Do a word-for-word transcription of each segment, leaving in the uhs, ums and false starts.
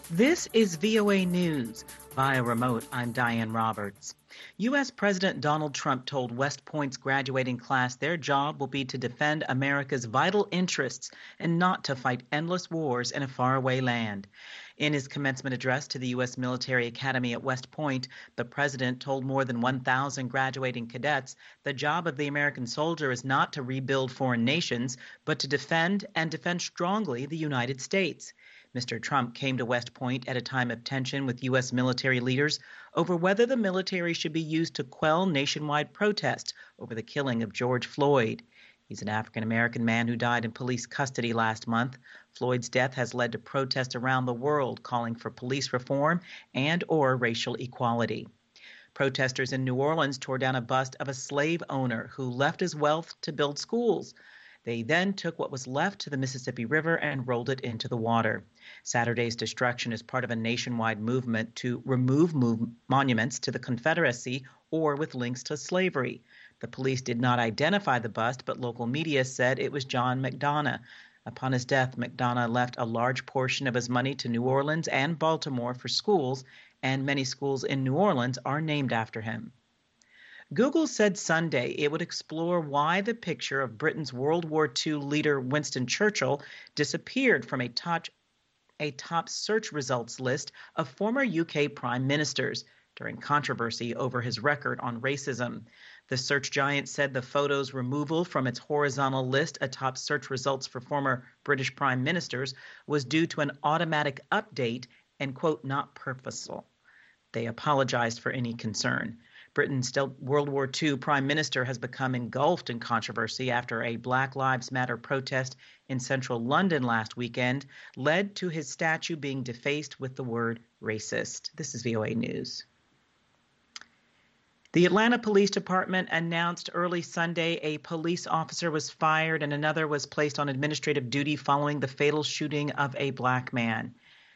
This is V O A News. Via remote, I'm Diane Roberts. U S. President Donald Trump told West Point's graduating class their job will be to defend America's vital interests and not to fight endless wars in a faraway land. In his commencement address to the U S. Military Academy at West Point, the president told more than one thousand graduating cadets the job of the American soldier is not to rebuild foreign nations, but to defend and defend strongly the United States. Mister Trump came to West Point at a time of tension with U S military leaders over whether the military should be used to quell nationwide protest over the killing of George Floyd. He's an African-American man who died in police custody last month. Floyd's death has led to protests around the world calling for police reform and or racial equality. Protesters in New Orleans tore down a bust of a slave owner who left his wealth to build schools. They then took what was left to the Mississippi River and rolled it into the water. Saturday's destruction is part of a nationwide movement to remove move monuments to the Confederacy or with links to slavery. The police did not identify the bust, but local media said it was John McDonough. Upon his death, McDonough left a large portion of his money to New Orleans and Baltimore for schools, and many schools in New Orleans are named after him. Google said Sunday it would explore why the picture of Britain's World War Two leader Winston Churchill disappeared from a top, a top search results list of former U K prime ministers during controversy over his record on racism. The search giant said the photo's removal from its horizontal list of top search results for former British prime ministers was due to an automatic update and, quote, not purposeful. They apologized for any concern. Britain's World War Two prime minister has become engulfed in controversy after a Black Lives Matter protest in central London last weekend led to his statue being defaced with the word racist. This is V O A News. The Atlanta Police Department announced early Sunday a police officer was fired and another was placed on administrative duty following the fatal shooting of a black man.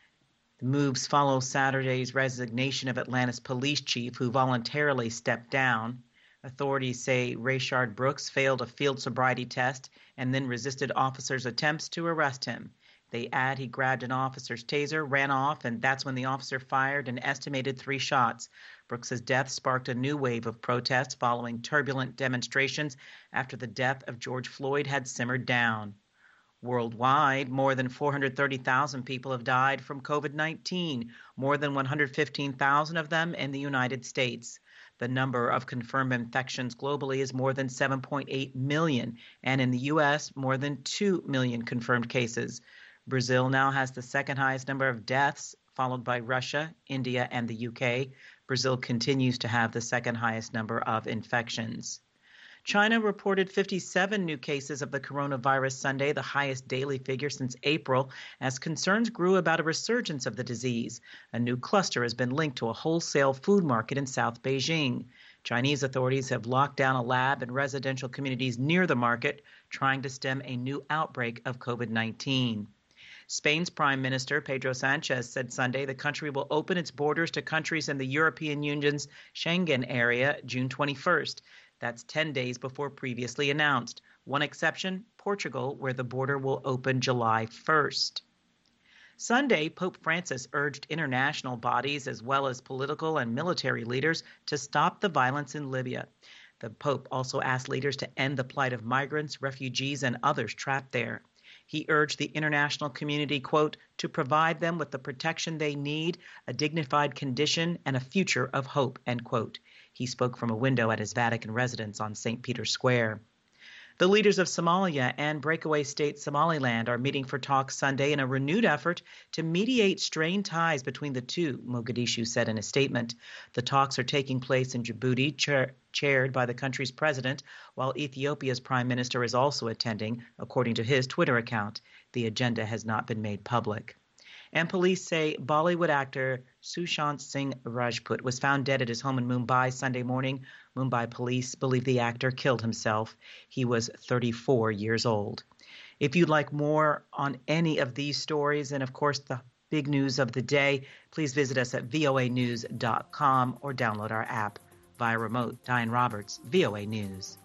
The moves follow Saturday's resignation of Atlanta's police chief, who voluntarily stepped down. Authorities say Rayshard Brooks failed a field sobriety test and then resisted officers' attempts to arrest him. They add he grabbed an officer's taser, ran off, and that's when the officer fired an estimated three shots. Brooks's death sparked a new wave of protests following turbulent demonstrations after the death of George Floyd had simmered down. Worldwide, more than four hundred thirty thousand people have died from COVID nineteen, more than one hundred fifteen thousand of them in the United States. The number of confirmed infections globally is more than seven point eight million, and in the U S, more than two million confirmed cases. Brazil now has the second highest number of deaths, followed by Russia, India, and the U K. Brazil continues to have the second highest number of infections. China reported fifty-seven new cases of the coronavirus Sunday, the highest daily figure since April, as concerns grew about a resurgence of the disease. A new cluster has been linked to a wholesale food market in South Beijing. Chinese authorities have locked down a lab and residential communities near the market, trying to stem a new outbreak of COVID nineteen. Spain's Prime Minister Pedro Sanchez said Sunday the country will open its borders to countries in the European Union's Schengen area June twenty-first. That's ten days before previously announced. One exception, Portugal, where the border will open July first. Sunday, Pope Francis urged international bodies as well as political and military leaders to stop the violence in Libya. The Pope also asked leaders to end the plight of migrants, refugees, and others trapped there. He urged the international community, quote, to provide them with the protection they need, a dignified condition, and a future of hope, end quote. He spoke from a window at his Vatican residence on Saint Peter's Square. The leaders of Somalia and breakaway state Somaliland are meeting for talks Sunday in a renewed effort to mediate strained ties between the two, Mogadishu said in a statement. The talks are taking place in Djibouti, chair- chaired by the country's president, while Ethiopia's prime minister is also attending, according to his Twitter account. The agenda has not been made public. And police say Bollywood actor Sushant Singh Rajput was found dead at his home in Mumbai Sunday morning. Mumbai police believe the actor killed himself. He was thirty-four years old. If you'd like more on any of these stories and, of course, the big news of the day, please visit us at V O A news dot com or download our app via remote. Diane Roberts, V O A News.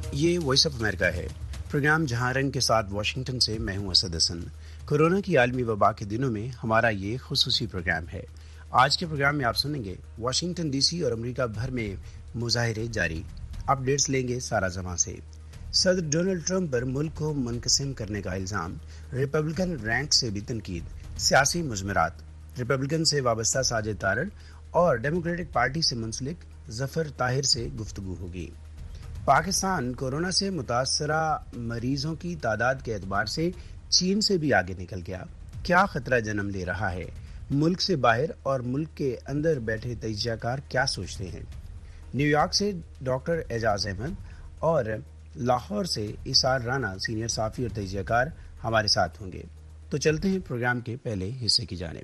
یہ voice of America ہے، program جہاں رنگ کے ساتھ Washington سے میں ہوں اسد حسن۔ Corona کی عالمی وبا کے دنوں میں ہمارا یہ خصوصی پروگرام ہے۔ آج کے پروگرام میں آپ سنیں گے واشنگٹن ڈی سی اور امریکہ بھر میں مظاہرے جاری، اپڈیٹس لیں گے سارا جماں سے۔ صدر ڈونلڈ ٹرمپ پر ملک کو منقسم کرنے کا الزام، ریپبلکن رینک سے بھی تنقید، سیاسی مضمرات، ریپبلکن سے وابستہ ساجد تارڑ اور ڈیموکریٹک پارٹی سے منسلک ظفر طاہر سے گفتگو ہوگی۔ پاکستان کورونا سے متاثرہ مریضوں کی تعداد کے اعتبار سے چین سے بھی آگے نکل گیا، کیا خطرہ جنم لے رہا ہے؟ ملک سے باہر اور ملک کے اندر بیٹھے تجزیہ کار کیا سوچتے ہیں؟ نیو یارک سے ڈاکٹر اعجاز احمد اور لاہور سے اسار رانا سینئر صحافی اور تجزیہ کار ہمارے ساتھ ہوں گے۔ تو چلتے ہیں پروگرام کے پہلے حصے کی جانب۔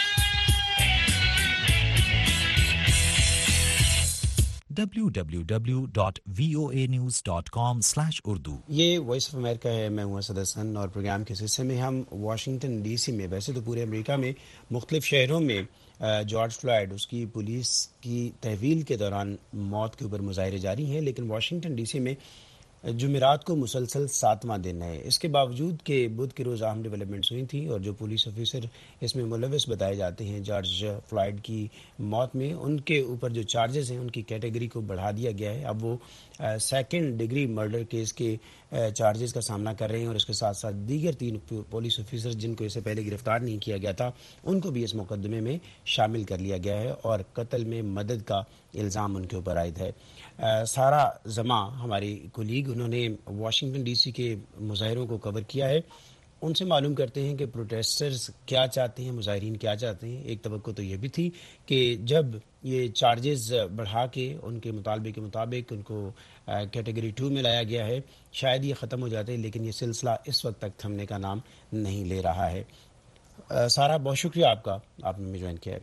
W W W dot V O A news dot com slash Urdu یہ وائس آف امریکہ ہے، میں ہوں اسد حسن، اور پروگرام کے سلسلے میں ہم واشنگٹن ڈی سی میں، ویسے تو پورے امریکہ میں مختلف شہروں میں جارج فلائیڈ اس کی پولیس کی تحویل کے دوران موت کے اوپر مظاہرے جاری ہیں، لیکن واشنگٹن ڈی سی میں جمعرات کو مسلسل ساتواں دن ہے۔ اس کے باوجود کہ بدھ کے روز اہم ڈیولپمنٹس ہوئی تھیں اور جو پولیس آفیسر اس میں ملوث بتائے جاتے ہیں جارج فلائیڈ کی موت میں، ان کے اوپر جو چارجز ہیں ان کی کیٹیگری کو بڑھا دیا گیا ہے۔ اب وہ سیکنڈ ڈگری مرڈر کیس کے چارجز کا سامنا کر رہے ہیں، اور اس کے ساتھ ساتھ دیگر تین پولیس آفیسر جن کو اس سے پہلے گرفتار نہیں کیا گیا تھا ان کو بھی اس مقدمے میں شامل کر لیا گیا ہے، اور قتل میں مدد کا الزام ان کے اوپر عائد ہے۔ سارا زماں ہماری کولیگ، انہوں نے واشنگٹن ڈی سی کے مظاہروں کو کور کیا ہے، ان سے معلوم کرتے ہیں کہ پروٹیسٹرز کیا چاہتے ہیں، مظاہرین کیا چاہتے ہیں۔ ایک توقع تو یہ بھی تھی کہ جب یہ چارجز بڑھا کے ان کے مطالبے کے مطابق ان کو کیٹیگری ٹو میں لایا گیا ہے، شاید یہ ختم ہو جاتے، لیکن یہ سلسلہ اس وقت تک تھمنے کا نام نہیں لے رہا ہے۔ سارا، بہت شکریہ آپ کا، آپ نے مجھے جوائن کیا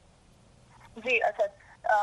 ہے۔ جی اسد،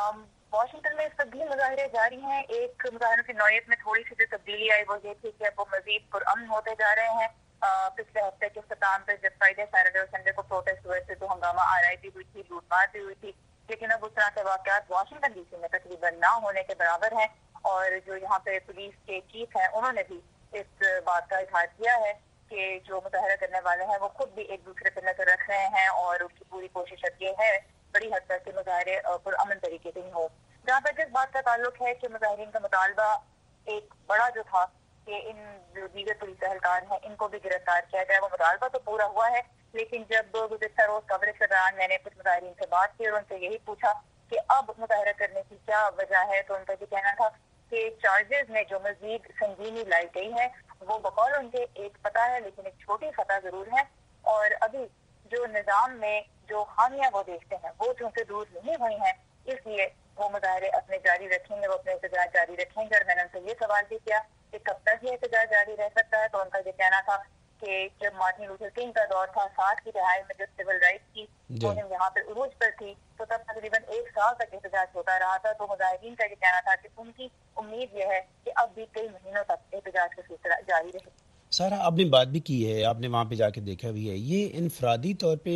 واشنگٹن میں اس وقت بھی مظاہرے جاری ہیں۔ ایک مظاہروں کی نوعیت میں تھوڑی سی جو تبدیلی آئی وہ یہ تھی کہ اب وہ مزید پرامن ہوتے جا رہے ہیں۔ پچھلے ہفتے کے اختتام پہ جب فرائیڈے سیٹرڈے اور سنڈے کو پروٹیسٹ ہوئے تھے تو ہنگامہ آرائی بھی ہوئی تھی، لوٹ مار بھی ہوئی تھی، لیکن اب اس طرح کے واقعات واشنگٹن ڈی سی میں تقریباً نہ ہونے کے برابر ہیں، اور جو یہاں پہ پولیس کے چیف ہیں انہوں نے بھی اس بات کا اظہار کیا ہے کہ جو مظاہرہ کرنے والے ہیں وہ خود بھی ایک دوسرے پہ نظر رکھ رہے ہیں، اور ان کی پوری کوشش اب یہ ہے بڑی حد تک کہ مظاہرے پرامن طریقے سے ہی ہوں۔ جہاں تک اس بات کا تعلق ہے کہ مظاہرین کا مطالبہ ایک بڑا جو تھا کہ ان جو دیگر پولیس اہلکار ہیں ان کو بھی گرفتار کیا جائے، وہ مطالبہ تو پورا ہوا ہے، لیکن جب گزشتہ روز کوریج کے دوران میں نے کچھ مظاہرین سے بات کی اور ان سے یہی پوچھا کہ اب مظاہرہ کرنے کی کیا وجہ ہے، تو ان کا یہ کہنا تھا کہ چارجز میں جو مزید سنگینی لائی گئی ہے وہ بقول ان کے ایک پتہ ہے، لیکن ایک چھوٹی خطا ضرور ہے، اور ابھی جو نظام میں جو خامیاں وہ دیکھتے ہیں وہ چونکہ دور نہیں ہوئی ہیں، اس لیے وہ مظاہرے اپنے جاری رکھیں گے، وہ اپنے احتجاج جاری رکھیں گے۔ اور میں نے ان سے یہ سوال بھی کیا کہ کب تک یہ احتجاج جاری رہ سکتا ہے، تو ان کا یہ کہنا تھا کہ جب مارٹن لوتھر کنگ کا دور تھا، ساٹھ کی دہائی میں جب سول رائٹس کی مہم یہاں پہ عروج پر تھی، تو تب تقریباً ایک سال تک احتجاج ہوتا رہا تھا۔ تو مظاہرین کا یہ کہنا تھا کہ ان کی امید یہ ہے کہ اب بھی کئی مہینوں تک احتجاج کا سلسلہ جاری رہے۔ سارا، آپ نے بات بھی کی ہے، آپ نے وہاں پہ جا کے دیکھا بھی ہے، یہ انفرادی طور پہ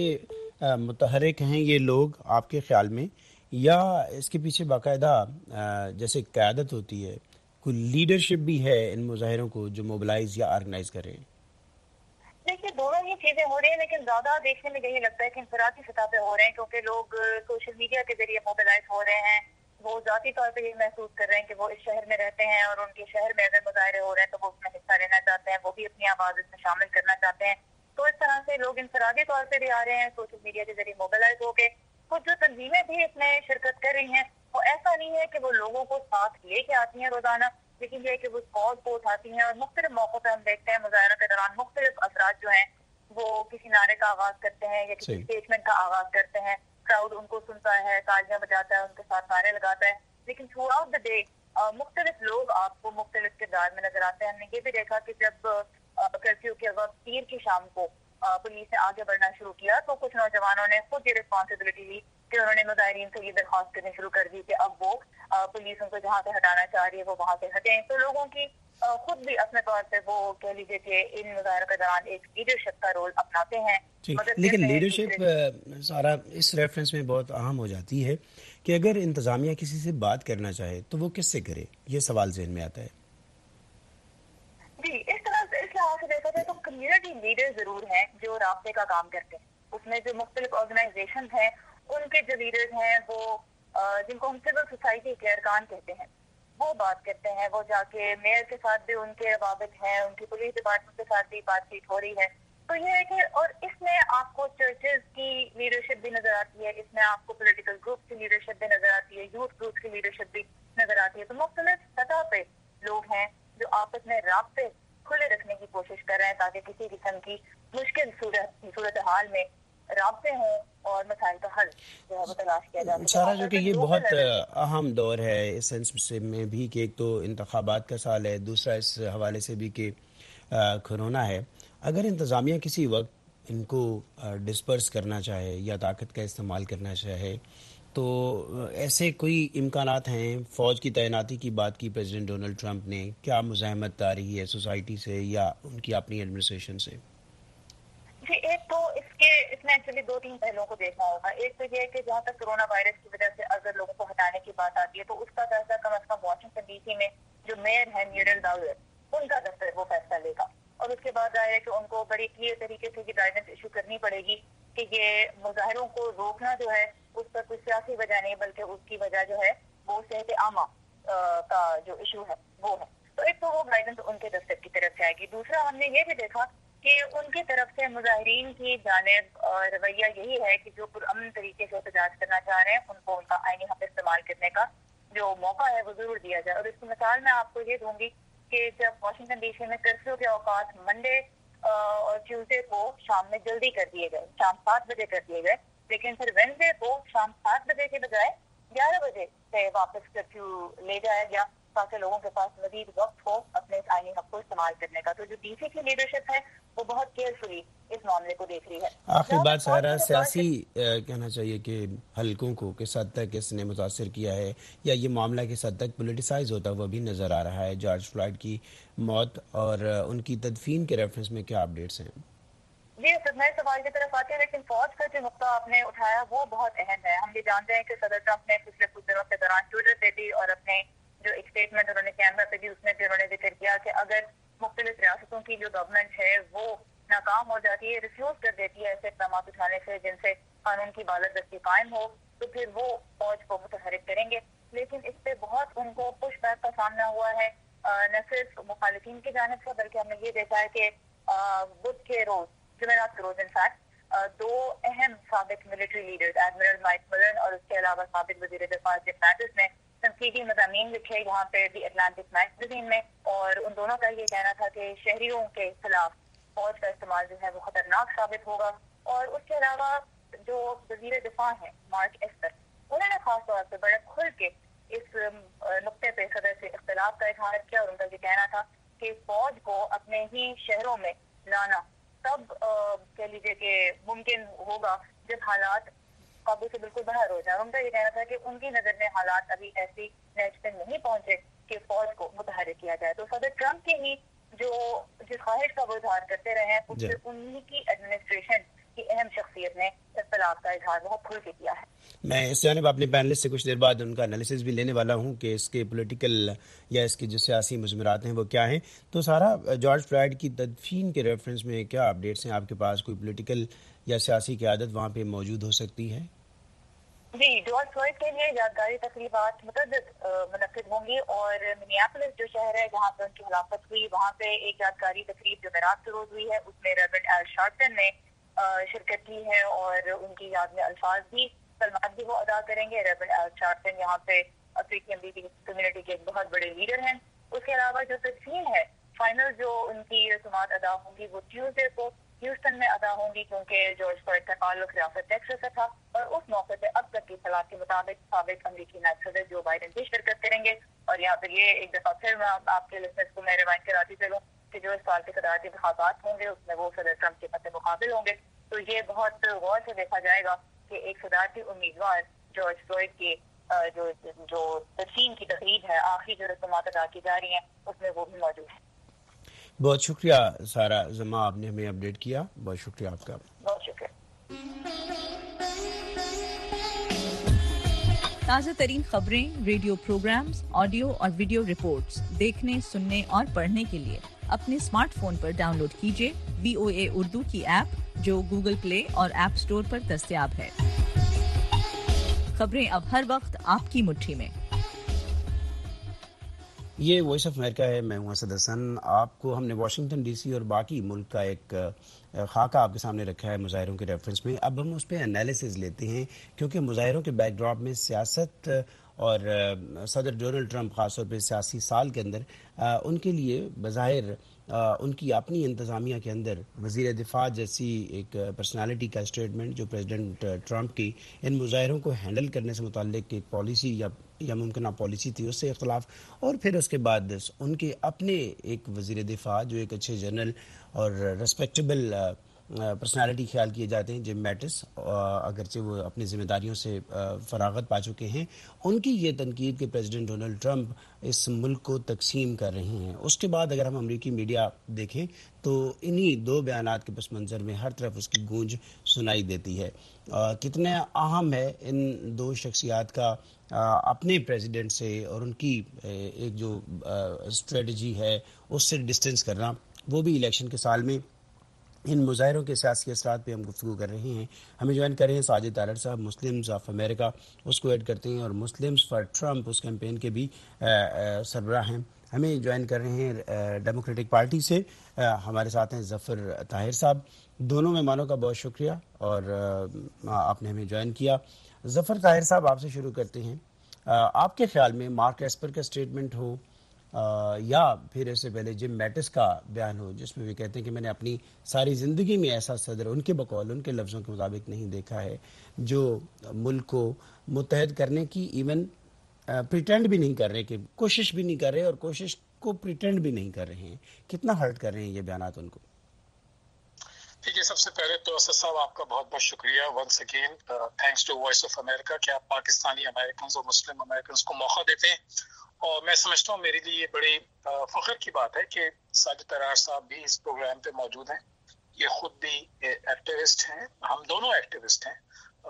متحرک ہیں یہ لوگ آپ کے خیال میں، یا اس کے پیچھے باقاعدہ جیسے قیادت ہوتی ہے، کوئی لیڈرشپ بھی ہے ان مظاہروں کو جو موبلائز یا آرگنائز کر رہے ہیں؟ دیکھیے، دونوں ہی چیزیں ہو رہی ہیں، لیکن زیادہ دیکھنے میں یہی لگتا ہے کہ انفرادی سطح پہ ہو رہے ہیں، کیونکہ لوگ سوشل میڈیا کے ذریعے موبلائز ہو رہے ہیں، وہ ذاتی طور پہ یہ محسوس کر رہے ہیں کہ وہ اس شہر میں رہتے ہیں اور ان کے شہر میں اگر مظاہرے ہو رہے ہیں تو وہ اس میں حصہ لینا چاہتے ہیں، وہ بھی اپنی آواز اس میں شامل کرنا چاہتے ہیں۔ تو اس طرح سے لوگ انفرادی طور پہ بھی آ رہے ہیں، سوشل میڈیا کے ذریعے موبلائز ہو کے۔ کچھ جو تنظیمیں بھی اس میں شرکت کر رہی ہیں، وہ ایسا نہیں ہے کہ وہ لوگوں کو ساتھ لے کے آتی ہیں روزانہ، لیکن یہ ہے کہ وہ کال کو اٹھاتی ہیں، اور مختلف موقعوں پہ ہم دیکھتے ہیں مظاہروں کے دوران مختلف افراد جو ہیں وہ کسی نعرے کا آغاز کرتے ہیں یا کسی اسٹیٹمنٹ کا آغاز کرتے ہیں، کراؤڈ ان کو سنتا ہے، تالیاں بجاتا ہے، ان کے ساتھ نعرے لگاتا ہے، لیکن تھرو آؤٹ دا ڈے مختلف لوگ آپ کو مختلف کردار میں نظر آتے ہیں۔ ہم نے یہ بھی دیکھا کہ جب کرفیو کے وقت پیر کی شام کو پولیس نے آگے بڑھنا شروع کیا تو کچھ نوجوانوں نے خود یہ ریسپانسبلٹی لی کہ انہوں نے مظاہرین سے یہ درخواست کرنی شروع کر دی کہ اب وہ پولیس ان کو جہاں سے ہٹانا چاہ رہی ہے وہ وہاں سے ہٹیں۔ تو لوگوں کی خود بھی اپنے طور پہ وہ کہہ لیجیے کہ ان مظاہروں کے دوران ایک لیڈرشپ کا رول اپناتے ہیں۔ لیکن لیڈرشپ سارا اس ریفرنس میں بہت اہم ہو جاتی ہے کہ اگر انتظامیہ کسی سے بات کرنا چاہے تو وہ کس سے کرے، یہ سوال ذہن میں آتا ہے۔ جی اس طرح سے اس لحاظ سے دیکھا جائے تو کمیونٹی لیڈر ضرور ہیں جو رابطے کا کام کرتے ہیں. اس میں جو مختلف آرگنائزیشن ہیں ان کے جو لیڈرز ہیں وہ جن کو ہم سول سوسائٹی کے ارکان کہتے ہیں وہ بات کرتے ہیں. وہ جا کے میئر کے ساتھ بھی ان کے روابط ہیں, ان کی پولیس ڈپارٹمنٹ کے ساتھ بھی بات چیت ہو رہی ہے. تو یہ ہے کہ اور اس میں آپ کو چرچز کی لیڈرشپ بھی نظر آتی ہے, اس میں آپ کو پولیٹیکل گروپ کی لیڈرشپ بھی نظر آتی ہے, یوتھ گروپ کی لیڈرشپ بھی نظر آتی ہے. تو مختلف سطح پہ لوگ ہیں جو آپس میں رابطے کھلے رکھنے کی کوشش کر رہے ہیں تاکہ کسی قسم کی مشکل صورت صورت حال میں رابطے ہوں اور مسائل کا حل جو ہے وہ تلاش کیا جا سکے. سارا جو کہ یہ بہت اہم دور ہے اس سینس میں بھی کہ ایک تو انتخابات کا سال ہے, دوسرا اس حوالے سے بھی کہ کرونا ہے. اگر انتظامیہ کسی وقت ان کو ڈسپرس کرنا چاہے یا طاقت کا استعمال کرنا چاہے تو ایسے کوئی امکانات ہیں؟ فوج کی تعیناتی کی بات کی پریزیڈنٹ ڈونلڈ ٹرمپ نے, کیا مزاحمت آ رہی ہے سوسائٹی سے یا ان کی اپنی ایڈمنسٹریشن سے؟ جی ایک تو اس کے اس میں ایکچولی دو تین پہلوؤں کو دیکھنا ہوگا. ایک تو یہ ہے کہ جہاں تک کرونا وائرس کی وجہ سے اگر لوگوں کو ہٹانے کی بات آتی ہے تو اس کا فیصلہ کم از کم واشنگٹن ڈی سی میں جو میئر ہے میورل ڈاؤر ان کا دفتر وہ فیصلہ لے گا. اور اس کے بعد ظاہر ہے کہ ان کو بڑی کلیئر طریقے سے یہ گائیڈنس ایشو کرنی پڑے گی کہ یہ مظاہروں کو روکنا جو ہے اس پر کوئی سیاسی وجہ نہیں بلکہ اس کی وجہ جو ہے وہ صحت عامہ کا جو ایشو ہے وہ ہے. تو ایک تو وہ گائیڈنس ان کے دفتر کی طرف سے آئے گی. دوسرا ہم نے یہ بھی دیکھا کہ ان کی طرف سے مظاہرین کی جانب رویہ یہی ہے کہ جو پرامن طریقے سے احتجاج کرنا چاہ رہے ہیں ان کو ان کا آئینی حق استعمال کرنے کا جو موقع ہے وہ ضرور دیا جائے. اور اس کی مثال میں آپ کو یہ دوں گی کہ جب واشنگٹن ڈی سی میں کرفیو کے اوقات منڈے اور ٹیوزڈے کو شام میں جلدی کر دیے گئے, شام سات بجے کر دیے گئے, لیکن پھر وینسڈے کو شام سات بجے کے بجائے گیارہ بجے سے واپس کرفیو لے جایا گیا تاکہ لوگوں کے پاس مزید وقت ہو اپنے اس آئینی حق کو استعمال کرنے کا. تو جو ڈی سی کی لیڈرشپ ہے وہ بہت کیئرفلی اس معاملے کو دیکھ رہی ہے. آخری بات سارا سیاسی کہنا چاہیے کہ حلقوں کو کس حد تک اس نے متاثر کیا ہے یا یہ معاملہ کس حد تک پولیٹیسائز ہوتا وہ بھی نظر آ رہا ہے. جارج فلائیڈ کی موت اور ان کی تدفین کے ریفرنس میں کیا اپڈیٹس ہیں؟ جی نئے سوال کی طرف آتے ہیں, لیکن فوج کا جو نقطہ آپ نے اٹھایا وہ بہت اہم ہے. ہم یہ جانتے ہیں کہ صدر ٹرمپ نے پچھلے کچھ دنوں کے دوران ٹویٹر پہ بھی اور اپنے جو ایک اسٹیٹمنٹ انہوں نے کیمرا پہ بھی اس میں بھی انہوں نے ذکر کیا کہ اگر مختلف ریاستوں کی جو گورنمنٹ ہے وہ ناکام ہو جاتی ہے, ریفیوز کر دیتی ہے ایسے اقدامات اٹھانے سے جن سے قانون کی بالادستی قائم ہو تو پھر وہ فوج کو متحرک کریں گے. لیکن اس پہ بہت ان کو پش بیک کا سامنا ہوا ہے, نہ صرف مخالفین کی جانب سے بلکہ ہم نے یہ دیکھا ہے کہ بدھ کے روز جمعرات کے روز انفیکٹ دو اہم سابق ملٹری لیڈرز ایڈمرل مائک ملن اور اس کے علاوہ سابق وزیر دفاع جیم میٹس نے تنقیدی مضامین لکھے یہاں پہ دی اٹلانٹک میگزین میں, اور ان دونوں کا یہ کہنا تھا کہ شہریوں کے خلاف فوج کا استعمال جو ہے وہ خطرناک ثابت ہوگا. اور اس کے علاوہ جو وزیر دفاع ہیں مارک ایسپر انہوں نے خاص طور سے بڑے کھل کے اس نقطے پہ صدر سے اختلاف کا اظہار کیا اور ان کا یہ کہنا تھا کہ فوج کو اپنے ہی شہروں میں لانا تب کہہ لیجیے کہ ممکن ہوگا جب حالات قابو سے بالکل باہر ہو جائے. ان کا یہ کہنا تھا کہ ان کی نظر میں حالات ابھی ایسی نیچ نہیں پہنچے کہ فوج کو متحرک کیا جائے. تو صدر ٹرمپ کی ہی جو جس خواہش کا وہ اظہار کرتے رہے ہیں اس سے انہی کی ایڈمنسٹریشن کی اہم شخصیت نے اختلاف کا اظہار بہت کھل کے کیا ہے. میں اس جانب اپنے پینلسٹ سے کچھ دیر بعد ان کا انالیسس بھی لینے والا ہوں کہ اس کے پولیٹیکل یا اس کے جو سیاسی مضمرات ہیں وہ کیا ہیں. تو سارا جارج فلائیڈ کی تدفین کے ریفرنس میں کیا اپڈیٹس ہیں آپ کے پاس؟ کوئی پولیٹیکل یا سیاسی قیادت وہاں پہ موجود ہو سکتی ہے؟ جی جارج فلائیڈ کے لیے یادگاری تقریبات متعدد منعقد ہوں گی اور منیاپولس جو شہر ہے جہاں پہ ان کی ہلاکت ہوئی وہاں پہ ایک یادگاری تقریب جو میرات کے روز ہوئی ہے اس میں ریورنڈ ایل شارپٹن نے شرکت کی ہے اور ان کی یاد میں الفاظ بھی کلمات بھی وہ ادا کریں گے. ریورنڈ ایل شارپٹن یہاں پہ افریقی امریکی کمیونٹی کے ایک بہت بڑے لیڈر ہیں. اس کے علاوہ جو تدفین ہے فائنل جو ان کی رسومات ادا ہوں گی وہ ٹیوزڈے کو ہیوسٹن میں ادا ہوں گی کیونکہ جارج فلائیڈ کا تعلق ریاست ٹیکساس سے تھا اور اس موقع پہ اب تک کی اطلاع کے مطابق سابق امریکی نائب صدر جو بائیڈن بھی شرکت کریں گے. اور یہاں پر یہ ایک دفعہ پھر میں آپ کے لسنرز کو میں ریمائنڈ کراتی چلوں کہ جو اس سال کے صدارتی انتخابات ہوں گے اس میں وہ صدر ٹرمپ کے مد مقابل ہوں گے. تو یہ بہت غور سے دیکھا جائے گا کہ ایک صدارتی امیدوار جارج فلائیڈ کی جو جو تدفین کی تقریب ہے آخری جو رسومات ادا کی جا رہی ہیں اس میں وہ بھی موجود ہے. بہت شکریہ سارا زما, آپ نے ہمیں اپڈیٹ کیا. بہت شکریہ آپ کا. بہت شکریہ. تازہ ترین خبریں, ریڈیو پروگرامز, آڈیو اور ویڈیو رپورٹس دیکھنے, سننے اور پڑھنے کے لیے अपने स्मार्टफोन पर डाउनलोड कीजिए वीओए उर्दू की ऐप जो गूगल प्ले और ऐप स्टोर पर दस्तयाब है। खबरें अब हर वक्त आपकी मुट्ठी में। ये वॉइस ऑफ अमेरिका है, मैं हूं असद हसन। आपको हमने वाशिंगटन डीसी और बाकी मुल्क का एक खाका आपके सामने रखा है मुजाहिरों के रेफरेंस में। अब हम उस पर एनालिसिस लेते हैं, क्योंकि मुजाहिरों के बैकड्रॉप में सियासत और सदर डोनाल्ड ट्रंप ख़ासतौर पर सियासी साल के अंदर उनके लिए बज़ाहिर उनकी अपनी इंतज़ामिया के अंदर वज़ीर दिफा जैसी एक पर्सनालिटी का स्टेटमेंट जो प्रेसिडेंट ट्रंप की इन मुजाहिरों को हैंडल करने से मुताल्लिक एक पॉलिसी या या मुमकिन पॉलिसी थी, उससे इख्तलाफ, और फिर उसके बाद उनके अपने एक वज़ीर दिफा जो एक अच्छे जनरल और रेस्पेक्टेबल पर्सनालिटी ख्याल किए जाते हैं, जिम मैटिस, अगरचे वो अपनी ज़िम्मेदारियों से फरागत पा चुके हैं, उनकी ये तनकीद कि प्रेसिडेंट डोनाल्ड ट्रंप इस मुल्क को तकसीम कर रहे हैं। उसके बाद अगर हम अमरीकी मीडिया देखें तो इन्हीं दो बयानात के पस मंज़र में हर तरफ उसकी गूंज सुनाई देती है। आ, कितने अहम है इन दो शख्सियात का आ, अपने प्रेसिडेंट से और उनकी एक जो स्ट्रेटजी है उससे डिस्टेंस करना, वो भी इलेक्शन के साल में। इन मुजाहिरों के सियासी असरात पे हम गुफ्तगू कर रहे हैं। हमें ज्वाइन कर रहे हैं साजिद तारड़ साहब, मुस्लिम्स ऑफ अमेरिका, उसको ऐड करते हैं, और मुस्लिम्स फॉर ट्रंप उस कैंपेन के भी सरबराह हैं। हमें ज्वाइन कर रहे हैं डेमोक्रेटिक पार्टी से, आ, हमारे साथ हैं ज़फ़र ताहिर साहब। दोनों मेहमानों का बहुत शुक्रिया और आ, आपने हमें ज्वाइन किया। ज़फ़र ताहिर साहब, आपसे शुरू करते हैं। आ, आपके ख्याल में मार्क एस्पर का स्टेटमेंट हो आ, या फिर इससे पहले जिम मैटिस का बयान हो जिसमें वे कहते हैं कि मैंने अपनी सारी ज़िंदगी में ऐसा सदर, उनके बकौल उनके लफ्ज़ों के मुताबिक, नहीं देखा है जो मुल्क को मुत्तहद करने की इवन प्रिटेंड भी नहीं कर रहे, कि कोशिश भी नहीं कर रहे और कोशिश को प्रिटेंड भी नहीं कर रहे हैं। कितना हर्ट कर रहे हैं ये बयानात उनको? ठीक है, सबसे पहले तो असद साहब आपका बहुत बहुत शुक्रिया once again, thanks to voice of America कि आप पाकिस्तानी अमेरिकन और मुस्लिम अमेरिकन को मौका देते हैं। और मैं समझता हूँ मेरे लिए ये बड़ी फख्र की बात है कि साजिद तारड़ साहब भी इस प्रोग्राम पे मौजूद हैं। ये खुद भी एक्टिविस्ट हैं, हम दोनों एक्टिविस्ट हैं।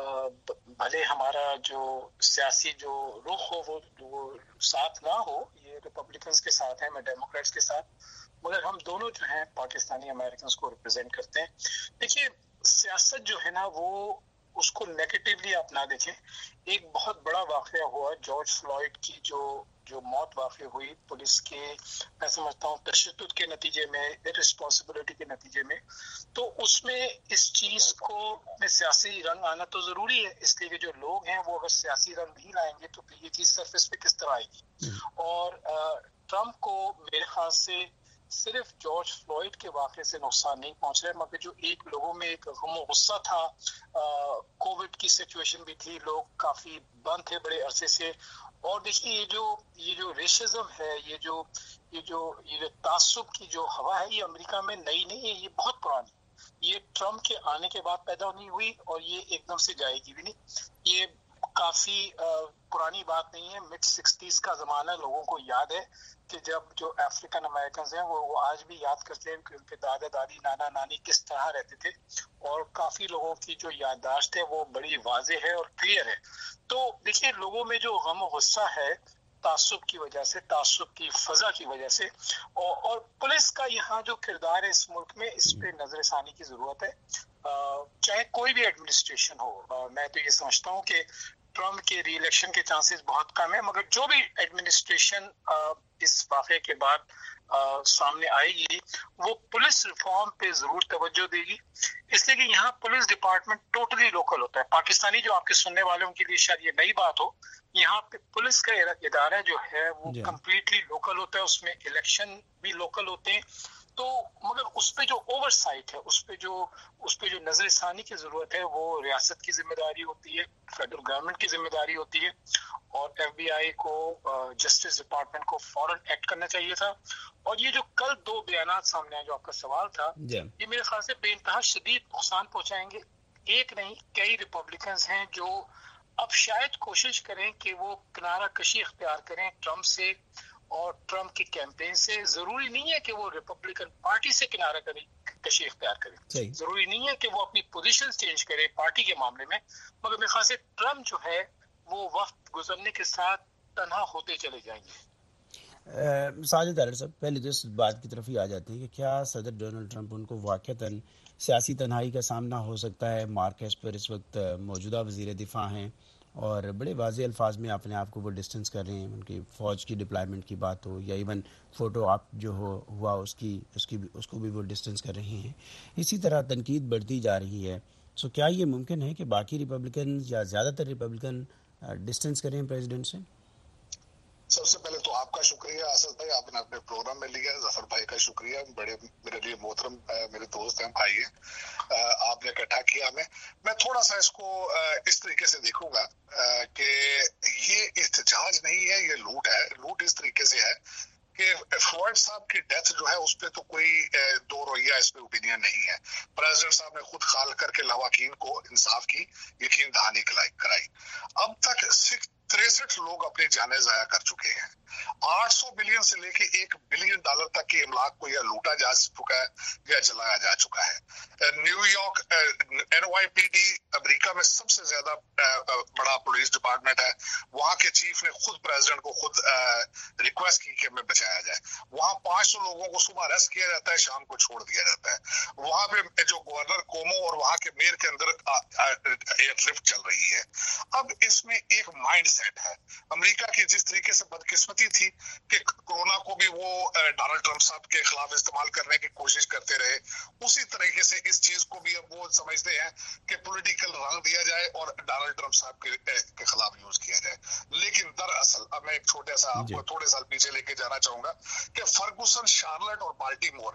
भले हमारा जो सियासी जो रुख हो वो वो साथ ना हो, ये रिपब्लिकन्स के साथ है, मैं डेमोक्रेट्स के साथ, मगर हम दोनों जो हैं पाकिस्तानी अमेरिकन को रिप्रेजेंट करते हैं। देखिए, सियासत जो है ना वो उसको नेगेटिवली आप ना देखें। एक बहुत बड़ा वाकया हुआ जॉर्ज फ्लॉयड की जो जो मौत वाक़ई हुई पुलिस के, मैं समझता हूँ तशद्दुद के नतीजे में, इररिस्पॉन्सिबिलिटी के नतीजे में, तो उसमें इस चीज़ को में सियासी रंग आना तो ज़रूरी है, इसलिए कि जो लोग हैं वो अगर सियासी रंग नहीं लाएंगे तो फिर ये चीज़ सरफेस पे किस तरह आएगी। और ट्रंप को मेरे ख्याल से सिर्फ जॉर्ज फ्लॉयड के वाक़े से नुकसान नहीं पहुंच रहा है, मगर जो एक लोगों में एक गम गुस्सा था, कोविड की सिचुएशन भी थी, लोग काफ़ी बंद थे बड़े अरसे से। और देखिए ये जो ये जो रेसिज्म है, ये जो ये जो ये जो तासुब की जो हवा है, ये अमेरिका में नई नहीं है, ये बहुत पुरानी। ये ट्रम्प के आने के बाद पैदा नहीं हुई और ये एकदम से जाएगी भी नहीं। ये काफी पुरानी बात नहीं है, मिड सिक्सटीज का जमाना लोगों को याद है कि जब जो अफ्रीकन अमेरिकन हैं वो, वो आज भी याद करते हैं कि उनके दादा दादी नाना नानी किस तरह रहते थे, और काफी लोगों की जो याददाश्त है वो बड़ी वाज़ेह है और क्लियर है। तो देखिए, लोगों में जो गम गुस्सा है तासुब की वजह से, तासुब की फजा की वजह से, और, और पुलिस का यहाँ जो किरदार है इस मुल्क में, इस पे नजरसानी की जरूरत है। चाहे कोई भी एडमिनिस्ट्रेशन हो, मैं तो ये समझता हूँ कि ट्रम्प के री इलेक्शन के चांसेस बहुत कम है, मगर जो भी एडमिनिस्ट्रेशन इस वाक़े के बाद आ, सामने आएगी वो पुलिस रिफॉर्म पे जरूर तवज्जो देगी, इसलिए कि यहाँ पुलिस डिपार्टमेंट टोटली लोकल होता है। पाकिस्तानी जो आपके सुनने वालों के लिए शायद ये नई बात हो, यहाँ पे पुलिस का इदारा जो है वो कम्प्लीटली लोकल होता है, उसमें इलेक्शन भी लोकल होते हैं। तो मगर उस पे जो ओवरसाइट है, उस पे जो उस पे जो नजरसानी की जरूरत है वो रियासत की जिम्मेदारी होती है, फेडरल गवर्नमेंट की जिम्मेदारी होती है, और एफबीआई को, जस्टिस डिपार्टमेंट को फौरन एक्ट करना चाहिए था। और ये जो कल दो बयानात सामने आए, जो आपका सवाल था, ये मेरे ख्याल से बेइंतहा शदीद नुकसान पहुंचाएंगे। एक नहीं, कई रिपब्लिकन्स हैं जो अब शायद कोशिश करें कि वो किनारा कशी इख्तियार करें ट्रम्प से और ट्रम्प के कैंपेन से। जरूरी नहीं है कि वो रिपब्लिकन पार्टी से किनारा करें, कशी इख्तियार करें, जरूरी नहीं है कि वो अपनी पोजीशन चेंज करे पार्टी के मामले में, मगर मेरे ख्याल से ट्रम्प जो है वो वक्त गुजरने के साथ तन्हा होते चले जाएंगे। ساجد ڈالر صاحب، پہلے تو اس بات کی طرف ہی آ جاتے ہیں کہ کیا صدر ڈونلڈ ٹرمپ ان کو واقعتاً سیاسی تنہائی کا سامنا ہو سکتا ہے؟ مارک ایسپر اس وقت موجودہ وزیر دفاع ہیں اور بڑے واضح الفاظ میں اپنے آپ کو وہ ڈسٹنس کر رہے ہیں، ان کی فوج کی ڈپلائمنٹ کی بات ہو یا ایون فوٹو آپ جو ہو ہوا اس کی اس کی اس کو بھی وہ ڈسٹنس کر رہے ہیں. اسی طرح تنقید بڑھتی جا رہی ہے. سو کیا یہ ممکن ہے کہ باقی ریپبلکن یا زیادہ تر ریپبلکن ڈسٹنس کریں پریزیڈنٹ سے؟ سب سے پہلے تو آپ کا شکریہ اسد بھائی، آپ نے اپنے پروگرام میں لیا. ظفر بھائی کا شکریہ، بڑے میرے لیے محترم میرے دوست ہیں، بھائی ہیں، آپ نے اکٹھا کیا ہمیں. میں تھوڑا سا اس کو اس طریقے سے دیکھوں گا کہ یہ احتجاج نہیں ہے، یہ لوٹ ہے. لوٹ اس طریقے سے ہے کہ فلوئڈ صاحب کی ڈیتھ جو ہے اس پہ تو کوئی دو رویہ اس پہ اوپینین نہیں ہے. پریزیڈنٹ صاحب نے خود خال کر کے لواحقین کو انصاف کی یقین دہانی کرائی. اب تک تریسٹھ لوگ اپنی جانیں ضائع کر چکے ہیں. آٹھ سو بلین سے لے کے ایک بلین ڈالر تک کے املاک کو یا لوٹا جا چکا ہے یا جلایا جا چکا ہے. نیو یارک N Y P D America میں سب سے زیادہ بڑا پولیس ڈپارٹمنٹ ہے. وہاں کے چیف نے خود پریزیڈنٹ کو خود ریکویسٹ کی کہ ہمیں بچایا جائے. وہاں پانچ سو لوگوں کو صبح اریسٹ کیا جاتا ہے، شام کو چھوڑ دیا جاتا ہے. وہاں پہ جو گورنر کومو اور وہاں کے میئر کے اندر ایئر لفٹ چل رہی ہے. اب اس میں ایک مائنڈ سیٹ ہے امریکہ کی. جس طریقے سے بدقسمتی تھی کہ کورونا کو بھی وہ ڈونلڈ ٹرمپ صاحب کے خلاف استعمال کرنے کی کوشش کرتے رہے، اسی طریقے سے اس چیز کو بھی اب وہ سمجھتے ہیں کہ پولیٹیکل رنگ دیا جائے اور ڈونلڈ ٹرمپ صاحب کے خلاف یوز کیا جائے. لیکن دراصل اب میں ایک چھوٹے سا آپ کو تھوڑے سال پیچھے لے کے جانا چاہوں گا کہ فرگوسن، شارلٹ اور بالٹیمور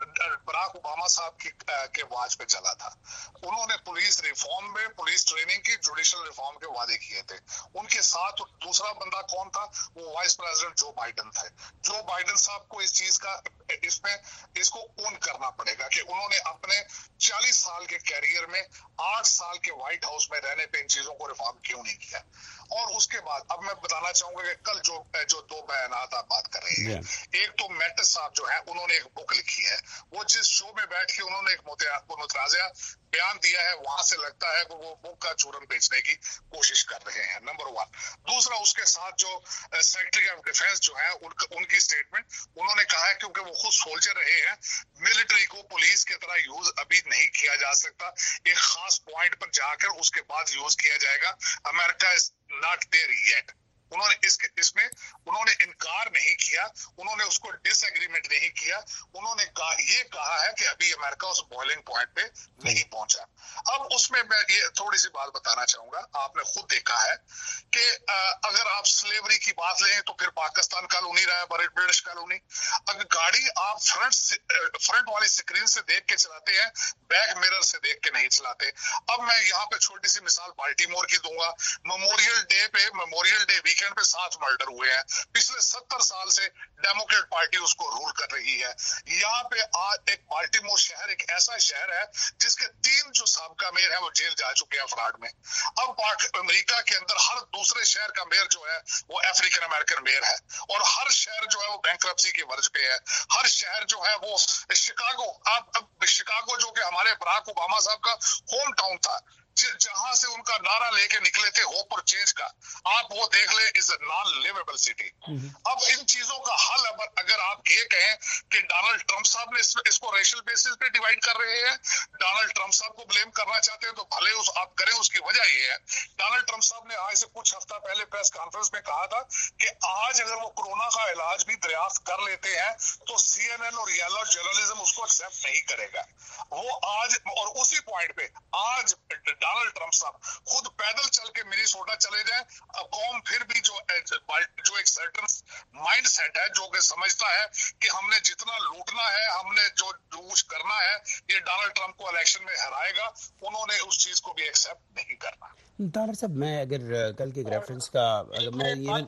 براک اوباما صاحب کی کے واج پہ چلا تھا. انہوں نے پولیس ریفارم میں پولیس ٹریننگ کی، جوڈیشل ریفارم کے وعدے کیے تھے. ان کے ساتھ دوسرا بندہ کون تھا؟ وہ وائس پریزیڈنٹ جو بائیڈن تھے. جو بائیڈن صاحب کو اس چیز کا اس میں اس کو اون کرنا پڑے گا کہ انہوں نے اپنے چالیس سال کے کیریئر میں آٹھ سال کے وائٹ ہاؤس میں رہنے پہ ان چیزوں کو ریفارم کیوں نہیں کیا. اور اس کے بعد اب میں بتانا چاہوں گا کہ کل جو جو دو بیانات آپ بات کر رہے ہیں، ایک تو میٹس صاحب جو ہے انہوں نے ایک بک لکھی ہے. وہ جس شو میں بیٹھ کے انہوں نے ایک متنازعہ بیان دیا ہے، وہاں سے لگتا ہے کہ وہ بک کا چورن بیچنے کی کوشش کر رہے ہیں، نمبر ون. دوسرا اس کے ساتھ جو سیکرٹری آف ڈیفینس جو ہے ان کی اسٹیٹمنٹ، انہوں نے کہا ہے کیونکہ وہ خود سولجر رہے ہیں، ملٹری کو پولیس کی طرح یوز ابھی نہیں کیا جا سکتا، ایک خاص پوائنٹ پر جا کر اس کے بعد یوز کیا جائے گا. America is not there yet. انہوں نے اس کے اس میں انہوں نے انکار نہیں کیا، انہوں نے اس کو ڈس ایگریمنٹ نہیں کیا. انہوں نے کہا یہ کہا ہے کہ ابھی امریکہ اس بوائلنگ پوائنٹ پہ نہیں پہنچا. اب اس میں میں یہ تھوڑی سی بات بتانا چاہوں گا. آپ نے خود دیکھا ہے کہ اگر آپ سلیوری کی بات لیں تو پھر پاکستان کالونی رہا ہے، برٹش کالونی. اگر گاڑی آپ فرنٹ فرنٹ والی اسکرین سے دیکھ کے چلاتے ہیں، بیک میرر سے دیکھ کے نہیں چلاتے. اب میں یہاں پہ چھوٹی سی مثال بالٹیمور کی دوں گا. میموریل ڈے پہ میموریل ڈے ویکینڈ پہ سات مرڈر ہوئے ہیں. پچھلے ستر سال سے ڈیموکریٹ پارٹی اس کو رول کر رہی ہے. یہاں پہ آج ایک بالٹیمور شہر ایک ایسا شہر ہے جس کے تین جو سابقہ میئر ہیں وہ جیل جا چکے ہیں فراڈ میں. اب امریکہ کے اندر ہر دوسرے شہر کا میئر جو ہے وہ افریقن امریکن میئر ہے، اور ہر شہر جو ہے وہ بینکرپسی کی ورج پہ ہے. ہر شہر جو ہے وہ شکاگو، اب شکاگو جو کہ ہمارے براک اوباما صاحب کا ہوم ٹاؤن تھا، جہاں سے ان کا نعرہ لے کے نکلے تھے ہوپ اور چینج کا، آپ وہ دیکھ لیں از اے نان لیویبل سٹی. اب ان چیزوں کا حل اگر آپ یہ کہیں کہ ڈونلڈ ٹرمپ صاحب نے اس کو ریشل بیسس پہ ڈیوائڈ کر رہے ہیں، ڈونلڈ ٹرمپ صاحب کو بلیم کرنا چاہتے ہیں تو بھلے اس آپ کریں. اس کی وجہ یہ ہے ڈونلڈ ٹرمپ صاحب نے آج سے کچھ ہفتہ پہلے پریس کانفرنس میں کہا تھا کہ آج اگر وہ کورونا کا علاج بھی دریافت کر لیتے ہیں تو سی این این اور یلو جرنلزم اس کو ایکسپٹ نہیں کرے گا. وہ آج اور اسی پوائنٹ پہ آج ڈونلڈ ٹرمپ صاحب خود پیدل چل کے منیسوٹا چلے جائیں. اب قوم پھر بھی جو جو ایک سرٹن مائنڈ سیٹ ہے جو کہ سمجھتا ہے کہ ہم نے جتنا لوٹنا ہے، ہم نے جو جوش کرنا ہے، یہ ڈونلڈ ٹرمپ کو الیکشن میں ہرائے گا. انہوں نے اس چیز کو بھی ایکسپٹ نہیں کرنا. طاہر صاحب میں اگر کل کے ریفرنس کا اگر میں یہ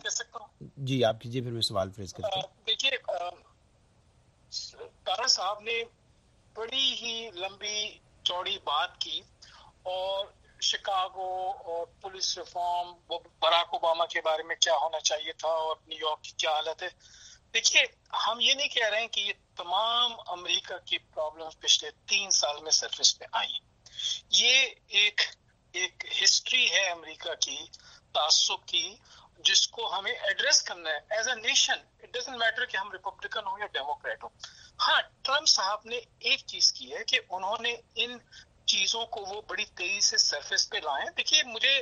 جی آپ کیجیے پھر میں سوال فریز کرتا ہوں. دیکھیے طاہر صاحب نے بڑی ہی لمبی چوڑی بات کی اور شکاگو اور پولیس ریفارم، براک اوباما کے بارے میں کیا ہونا چاہیے تھا اور نیو یارک کی کیا حالت ہے. دیکھیے ہم یہ نہیں کہہ رہے ہیں کہ یہ تمام امریکہ کی پرابلم پچھلے تین سال میں سرفس پہ آئی. یہ ایک ایک ہسٹری ہے امریکہ کی تعصب کی، جس کو ہمیں ایڈریس کرنا ہے as a nation. It doesn't matter کہ ہم ریپبلکن ہوں یا ڈیموکریٹ ہوں. ہاں ٹرمپ صاحب نے ایک چیز کی ہے کہ انہوں نے ان چیزوں کو وہ بڑی تیزی سے سرفیس پہ لائیں. دیکھیے مجھے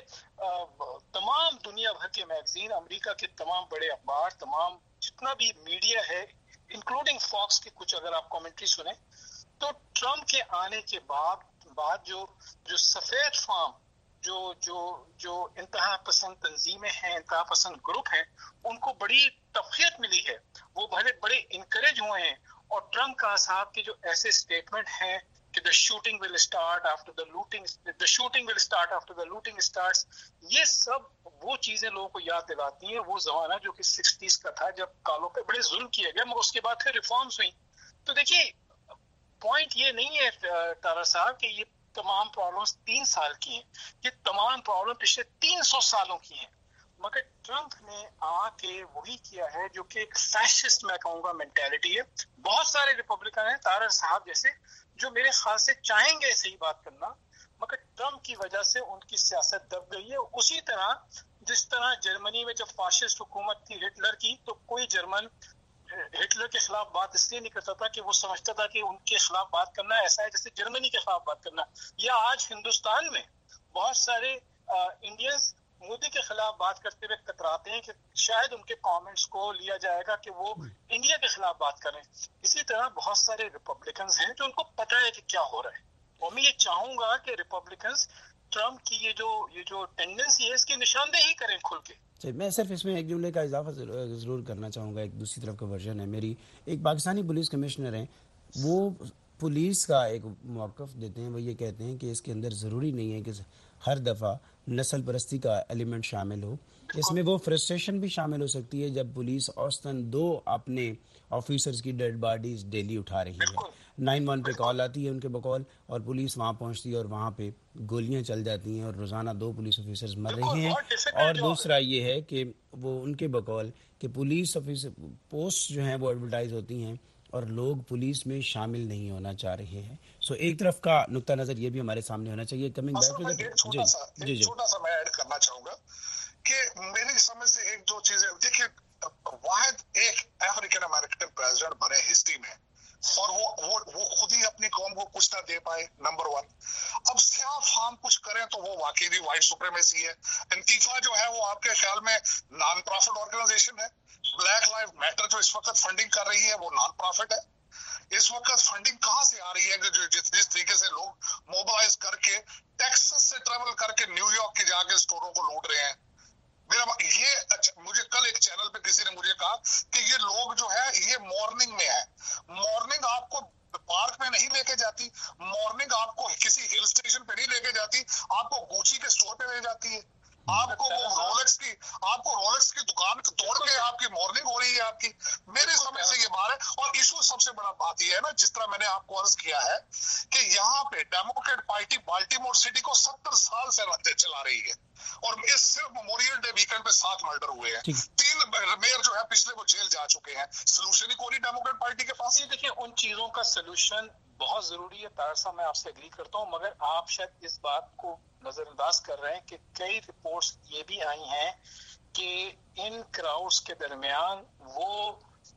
تمام دنیا بھر کے میگزین، امریکہ کے تمام بڑے اخبار، تمام جتنا بھی میڈیا ہے انکلوڈنگ فاکس کی کچھ اگر آپ کامنٹری سنیں تو ٹرمپ کے آنے کے بعد بعد جو جو سفید فام جو جو جو انتہا پسند تنظیمیں ہیں، انتہا پسند گروپ ہیں، ان کو بڑی تقویت ملی ہے. وہ بڑے بڑے انکریج ہوئے ہیں. اور ٹرمپ کا صاحب کے جو ایسے اسٹیٹمنٹ ہیں کہ the shooting will start after the looting the shooting will start after the looting starts، یہ سب وہ چیزیں لوگوں کو یاد دلاتی ہیں وہ زمانہ جو کہ سکسٹیز کا تھا جب کالوں پہ بڑے ظلم کیے گئے، مگر اس کے بعد پھر ریفارمز ہوئی. تو دیکھیے پوائنٹ یہ نہیں ہے تارا صاحب کہ یہ تمام پرابلمس تین سال کی ہیں، یہ تمام پرابلم پچھلے تین سو سالوں کی ہیں. مگر ٹرمپ نے آ کے وہی کیا ہے جو کہ ایک فیشسٹ میں کہوں گا مینٹیلٹی ہے. بہت سارے ریپبلکن ہیں طارق صاحب جیسے جو میرے خیال سے چاہیں گے صحیح بات کرنا، مگر ٹرمپ کی وجہ سے ان کی سیاست دب گئی ہے. اسی طرح جس طرح جرمنی میں جب فاشسٹ حکومت تھی ہٹلر کی تو کوئی جرمن ہٹلر کے خلاف بات اس لیے نہیں کرتا تھا کہ وہ سمجھتا تھا کہ ان کے خلاف بات کرنا ایسا ہے جیسے جرمنی کے خلاف بات کرنا. یا آج ہندوستان میں بہت سارے انڈینز مودی کے خلاف بات کرتے ہوئے کتراتے ہیں کہ شاید ان کے کامنٹس کو لیا جائے گا کہ وہ انڈیا کے خلاف بات کریں. اسی طرح بہت سارے ریپبلکنز ہیں جو ان کو پتہ ہے کہ کیا ہو رہا ہے. اور میں یہ چاہوں گا کہ ریپبلکنز ٹرمپ کی یہ جو یہ جو ٹینڈنسی ہے اس کی نشاندہی کریں کھل کے. میں صرف اس میں ایک جملے کا اضافہ ضرور کرنا چاہوں گا. ایک دوسری طرف کا ورژن ہے میری. ایک پاکستانی پولیس کمشنر ہیں، وہ پولیس کا ایک موقف دیتے ہیں. وہ یہ کہتے ہیں کہ اس کے اندر ضروری نہیں ہے کہ ہر دفعہ نسل پرستی کا ایلیمنٹ شامل ہو. اس میں وہ فرسٹریشن بھی شامل ہو سکتی ہے جب پولیس اوسطاً دو اپنے آفیسرز کی ڈیڈ باڈیز ڈیلی اٹھا رہی ہے. نائن ون پہ کال آتی ہے ان کے بقول اور پولیس وہاں پہنچتی ہے اور وہاں پہ گولیاں چل جاتی ہیں اور روزانہ دو پولیس آفیسرز مر رہے ہیں. اور دوسرا یہ ہے کہ وہ ان کے بقول کہ پولیس آفیسر پوسٹ جو ہیں وہ ایڈورٹائز ہوتی ہیں اور لوگ پولیس میں شامل نہیں ہونا چاہ رہے ہیں. سو ایک طرف کا نقطہ نظر یہ بھی ہمارے سامنے ہونا چاہیے. کمنگ بیک ٹو دی جی جی چھوٹا سا میں ایڈ کرنا چاہوں گا کہ میری سمجھ سے ایک دو چیزیں دیکھیں. واحد ایک افریقن امریکن پریزیڈنٹ بنے ہسٹری میں اور وہ وہ وہ خود ہی اپنی قوم کو کچھ نہ دے پائے، نمبر ون. اب سیاہ فام کچھ کریں تو وہ واقعی بھی وائٹ سپریمیسی ہے. انتیفا جو ہے وہ آپ کے خیال میں نان پروفٹ آرگنائزیشن ہے. بلیک لائف میٹر جو اس وقت فنڈنگ کر رہی ہے وہ نان پروفٹ ہے. اس وقت فنڈنگ کہاں سے آ رہی ہے کہ جو جس جس طریقے سے لوگ موبلائز کر کے ٹیکسس سے ٹریول کر کے نیو یارک کے جا کے اسٹوروں کو لوٹ رہے ہیں. میرا یہ مجھے کل ایک چینل پہ کسی نے مجھے کہا کہ یہ لوگ جو ہے یہ مارننگ میں ہے. مارننگ آپ کو پارک میں نہیں لے کے جاتی، مارننگ آپ کو کسی ہل اسٹیشن پہ نہیں لے کے جاتی، آپ کو گوچی کے اسٹور پہ لے جاتی ہے. آپ کو وہ رولکس کی آپ کو رولکس کی دکان توڑ کے آپ کی مارننگ ہو رہی ہے آپ کی. میری سمجھ سے یہ بات ہے. اور ایشو سب سے بڑا بات یہ ہے نا، جس طرح میں نے آپ کو عرض کیا ہے کہ یہاں پہ ڈیموکریٹ پارٹی بالٹیمور سٹی کو ستر سال سے چلا رہی ہے اور اس صرف میموریل ڈے ویکینڈ پہ سات مرڈر ہوئے ہیں. تین میئر جو ہے پچھلے وہ جیل جا چکے ہیں. سلوشن ہی کوئی نہیں ڈیموکریٹ پارٹی کے پاس. دیکھیں ان چیزوں کا سلوشن بہت ضروری ہے. طاہر صاحب میں آپ سے اگری کرتا ہوں، مگر آپ شاید اس بات کو نظر انداز کر رہے ہیں کہ کئی رپورٹس یہ بھی آئی ہیں کہ ان کراؤڈز کے درمیان وہ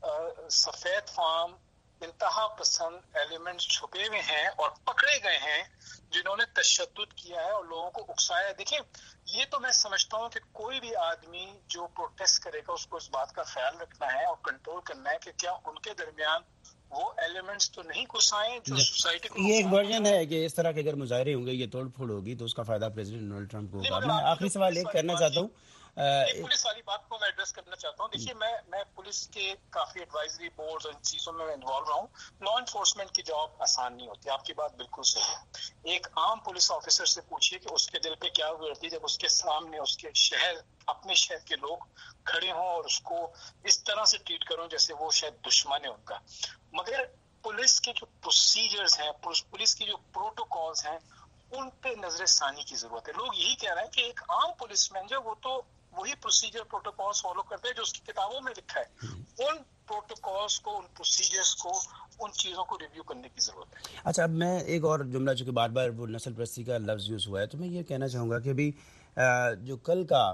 سفید فام انتہا پسند ایلیمنٹس چھپے ہوئے ہیں اور پکڑے گئے ہیں جنہوں نے تشدد کیا ہے اور لوگوں کو اکسایا ہے. دیکھیں یہ تو میں سمجھتا ہوں کہ کوئی بھی آدمی جو پروٹیسٹ کرے گا اس کو اس بات کا خیال رکھنا ہے اور کنٹرول کرنا ہے کہ کیا ان کے درمیان وہ ایلیمنٹس تو نہیں گھسائیں جو سوسائٹی کو. یہ ایک ورژن ہے کہ اس طرح کے اگر مظاہرے ہوں گے، یہ توڑ پھوڑ ہوگی تو اس کا فائدہ پریزیڈنٹ ڈونلڈ ٹرمپ کو ہوگا. میں آخری سوال ایک کرنا چاہتا ہوں. پولیس والی بات کو میں ایڈریس کرنا چاہتا ہوں. دیکھیے میں میں پولیس کے کافی ایڈوائزری بورڈز اور ان چیزوں میں انوالو رہا ہوں. لا انفورسمنٹ کی جاب آسان نہیں ہوتی، آپ کی بات بالکل صحیح ہے. ایک عام پولیس آفیسر سے پوچھیے کہ اس کے دل پہ کیا گزرتی ہے جب اس کے سامنے اس کے شہر اپنے شہر کے لوگ کھڑے ہوں اور اس کو اس طرح سے ٹریٹ کروں جیسے وہ شاید دشمن ہے ان کا. مگر پولیس کے جو پروسیجرز ہیں، پولیس کی جو پروٹوکالز ہیں، ان پہ نظر ثانی کی ضرورت ہے. لوگ یہی کہہ رہے ہیں کہ ایک عام پولیس مین جو وہ تو وہی پروسیجر پروٹوکالز فالو کرتے ہیں جو اس کی کتابوں میں لکھا ہے. ان پروٹوکالز کو، ان پروسیجرز کو، ان چیزوں کو ریویو کرنے کی ضرورت ہے. اچھا، اب میں ایک اور جملہ چونکہ بار بار وہ نسل پرستی کا لفظ یوز ہوا ہے تو میں یہ کہنا چاہوں گا کہ ابھی جو کل کا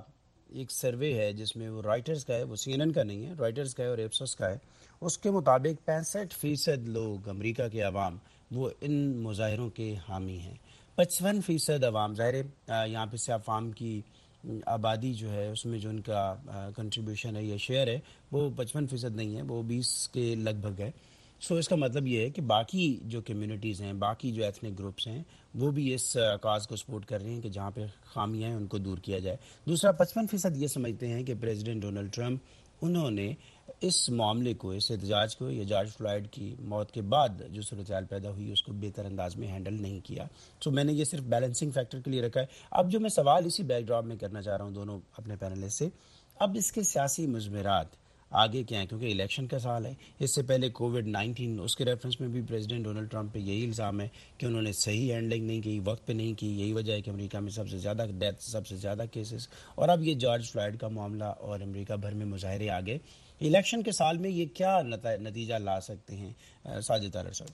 ایک سروے ہے جس میں وہ رائٹرز کا ہے, وہ سی این این کا نہیں ہے, رائٹرز کا ہے اور ایپسوس کا ہے. اس کے مطابق پینسٹھ فیصد لوگ امریکہ کے عوام وہ ان مظاہروں کے حامی ہیں. پچپن فیصد عوام, ظاہر ہے یہاں پہ سے عوام کی آبادی جو ہے اس میں جو ان کا کنٹریبیوشن ہے یا شیئر ہے وہ پچپن فیصد نہیں ہے, وہ بیس کے لگ بھگ ہے. سو اس کا مطلب یہ ہے کہ باقی جو کمیونٹیز ہیں, باقی جو ایتھنک گروپس ہیں, وہ بھی اس کاز کو سپورٹ کر رہے ہیں کہ جہاں پہ خامیاں ہیں ان کو دور کیا جائے. دوسرا, پچپن فیصد یہ سمجھتے ہیں کہ پریزیڈنٹ ڈونلڈ ٹرمپ انہوں نے اس معاملے کو, اس احتجاج کو یا جارج فلائیڈ کی موت کے بعد جو صورتحال پیدا ہوئی اس کو بہتر انداز میں ہینڈل نہیں کیا. سو میں نے یہ صرف بیلنسنگ فیکٹر کے لیے رکھا ہے. اب جو میں سوال اسی بیک ڈراپ میں کرنا چاہ رہا ہوں دونوں اپنے پینلسٹ سے, اب اس کے سیاسی مضمرات آگے کیا ہیں, کیونکہ الیکشن کا سال ہے. اس سے پہلے کووڈ نائنٹین, اس کے ریفرنس میں بھی پریزیڈنٹ ڈونلڈ ٹرمپ پہ یہی الزام ہے کہ انہوں نے صحیح ہینڈلنگ نہیں کی, وقت پہ نہیں کی. یہی وجہ ہے کہ امریکہ میں سب سے زیادہ ڈیتھ, سب سے زیادہ کیسز. اور اب یہ جارج فلائیڈ کا معاملہ اور امریکہ بھر میں مظاہرے آگے. الیکشن کے سال میں یہ کیا نتیجہ لا سکتے ہیں ساجد طاہر صاحب؟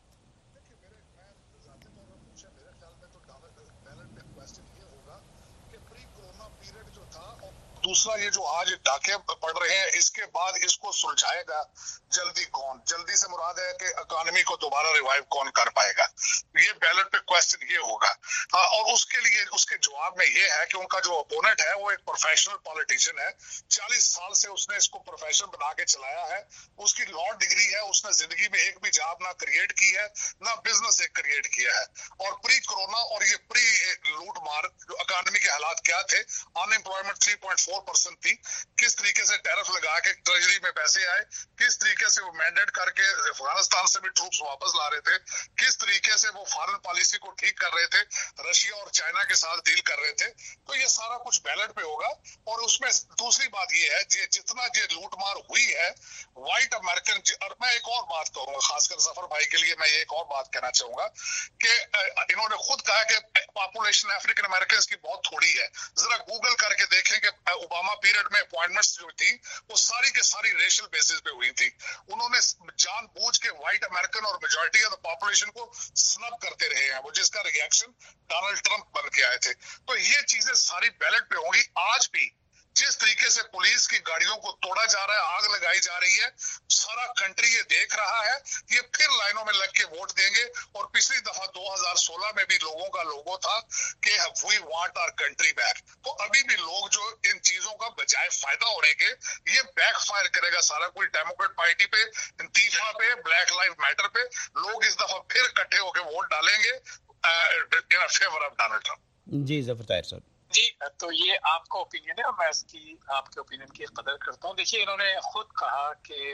دوسرا, یہ جو آج ڈاکے پڑ رہے ہیں اس کے بعد اس کو سلجھائے گا جلدی کون؟ جلدی سے مراد ہے کہ اکانومی کو دوبارہ ریوائیو کون کر پائے گا, یہ بیلٹ پہ کوسچن یہ ہوگا. اور اس کے لیے اس کے جواب میں یہ ہے کہ ان کا جو اپوننٹ ہے وہ ایک پروفیشنل پالیٹیشین ہے, چالیس سال سے اس نے اس کو پروفیشن بنا کے چلایا ہے. اس کی لا ڈگری ہے, اس نے زندگی میں ایک بھی جاب نہ کریٹ کی ہے, نہ بزنس ایک کریٹ کیا ہے. اور پری کورونا اور یہ پری لوٹ مار جو اکانومی کے حالات کیا تھے, unemployment three point four percent تھی, کس طریقے سے ٹیرف لگا کے ٹریجری میں پیسے آئے, کس طریقے سے وہ مینڈیٹ کر کے افغانستان سے بھی ٹروپس واپس لا رہے تھے, کس طریقے سے وہ فارن پالیسی کو ٹھیک کر رہے تھے, رشیا اور چائنا کے ساتھ ڈیل کر رہے تھے. تو یہ سارا کچھ بیلٹ پہ ہوگا. اور اس میں دوسری بات یہ ہے جتنا یہ لوٹ مار ہوئی ہے وائٹ امریکن, اور میں ایک اور بات کہوں گا خاص کر ظفر بھائی کے لیے, میں یہ ایک اور بات کہنا چاہوں گا کہ انہوں نے خود کہا کہ پاپولیشن افریقن امریکنز کی بہت تھوڑی ہے. ذرا گوگل کر کے دیکھیں کہ اوباما پیریڈ میں اپوائنٹمنٹس جو تھی وہ ساری کے ساری ریشل بیسس پہ ہوئی تھی. انہوں نے جان بوجھ کے وائٹ امریکن اور میجورٹی آف دا پاپولیشن کو سنب کرتے رہے ہیں, وہ جس کا ریئیکشن ڈونلڈ ٹرمپ بن کے آئے تھے. تو یہ چیزیں ساری بیلٹ پہ ہوں گی. آج بھی جس طریقے سے پولیس کی گاڑیوں کو توڑا جا رہا ہے, آگ لگائی جا رہی ہے, سارا کنٹری یہ دیکھ رہا ہے. یہ پھر لائنوں میں لگ کے ووٹ دیں گے. اور پچھلی دفعہ دو ہزار سولہ میں بھی لوگوں کا لوگو تھا کہ we want our country back. تو ابھی بھی لوگ جو ان چیزوں کا بجائے فائدہ ہونے کے, یہ بیک فائر کرے گا سارا کوئی ڈیموکریٹ پارٹی پہ, انتیفا پہ, بلیک لائف میٹر پہ. لوگ اس دفعہ پھر اکٹھے ہو کے ووٹ ڈالیں گے in favour of Donald Trump. جی ظفر طاہر صاحب. جی تو یہ آپ کا اوپینین ہے اور میں اس کی آپ کے اوپینین کی قدر کرتا ہوں. دیکھیے انہوں نے خود کہا کہ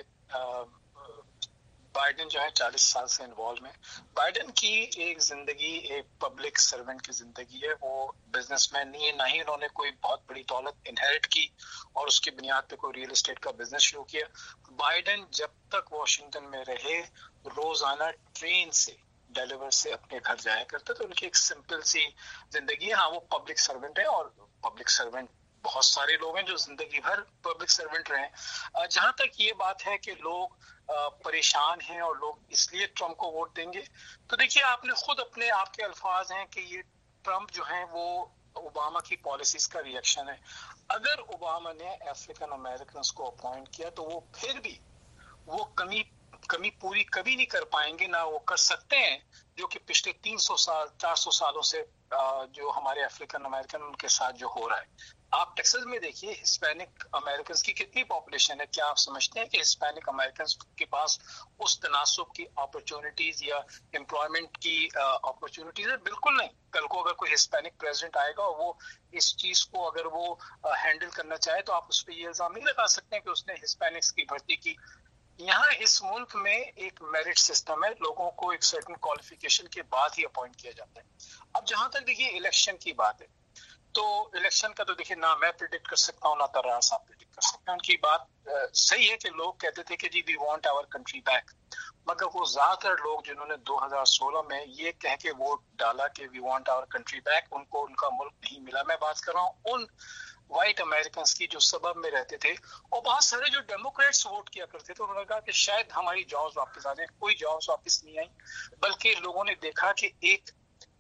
بائیڈن جو ہے چالیس سال سے انوالو میں. بائیڈن کی ایک زندگی ایک پبلک سرونٹ کی زندگی ہے, وہ بزنس مین نہیں ہے, نہ ہی انہوں نے کوئی بہت بڑی دولت انہیرٹ کی اور اس کی بنیاد پہ کوئی ریئل اسٹیٹ کا بزنس شروع کیا. بائیڈن جب تک واشنگٹن میں رہے روزانہ ٹرین سے ڈیلیور سے اپنے گھر جایا کرتے, تو ان کی ایک سمپل سی زندگی ہے. ہاں وہ پبلک سرونٹ ہے اور پبلک سرونٹ بہت سارے لوگ ہیں جو زندگی بھر پبلک سرونٹ رہے. جہاں تک یہ بات ہے کہ لوگ پریشان ہیں اور لوگ اس لیے ٹرمپ کو ووٹ دیں گے, تو دیکھیے آپ نے خود اپنے آپ کے الفاظ ہیں کہ یہ ٹرمپ جو ہیں وہ اوباما کی پالیسیز کا ریئیکشن ہے. اگر اوباما نے افریقن امریکنز کو اپوائنٹ کیا تو وہ پھر بھی وہ کمی کمی پوری کبھی نہیں کر پائیں گے, نہ وہ کر سکتے ہیں جو کہ پچھلے تین سو سال چار سو سالوں سے جو ہمارے افریقن امریکن ان کے ساتھ جو ہو رہا ہے. آپ ٹیکساس میں دیکھیے ہسپینک امریکنز کی کتنی پاپولیشن ہے. کیا آپ سمجھتے ہیں کہ ہسپینک امریکنز کے پاس اس تناسب کی اپرچونٹیز یا امپلائمنٹ کی اپرچونٹیز ہے؟ بالکل نہیں. کل کو اگر کوئی ہسپینک پریزیڈنٹ آئے گا اور وہ اس چیز کو اگر وہ ہینڈل کرنا چاہے تو آپ اس پہ یہ الزام نہیں لگا سکتے کہ اس نے ہسپینکس کی بھرتی کی. یہاں اس ملک میں ایک میرٹ سسٹم ہے, لوگوں کو ایک سرٹن کوالیفیکیشن کے بعد ہی اپوائنٹ کیا جاتا ہے. اب جہاں تک دیکھیے الیکشن کی بات ہے تو الیکشن کا تو دیکھیے نہ میں پریڈکٹ کر سکتا ہوں نہ طرح صاحب پریڈکٹ کر سکتے ہیں. ان کی بات صحیح ہے کہ لوگ کہتے تھے کہ جی we want our country back, مگر وہ زیادہ تر لوگ جنہوں نے دو ہزار سولہ میں یہ کہہ کے ووٹ ڈالا کہ we want our country back, ان کو ان کا ملک نہیں ملا. میں بات کر رہا ہوں ان وائٹ امریکنز کی جو سبب میں رہتے تھے, اور بہت سارے جو ڈیموکریٹس ووٹ کیا کرتے تھے انہوں نے کہا کہ شاید ہماری جابز واپس آ جائیں. کوئی جابز واپس نہیں آئی, بلکہ لوگوں نے دیکھا کہ ایک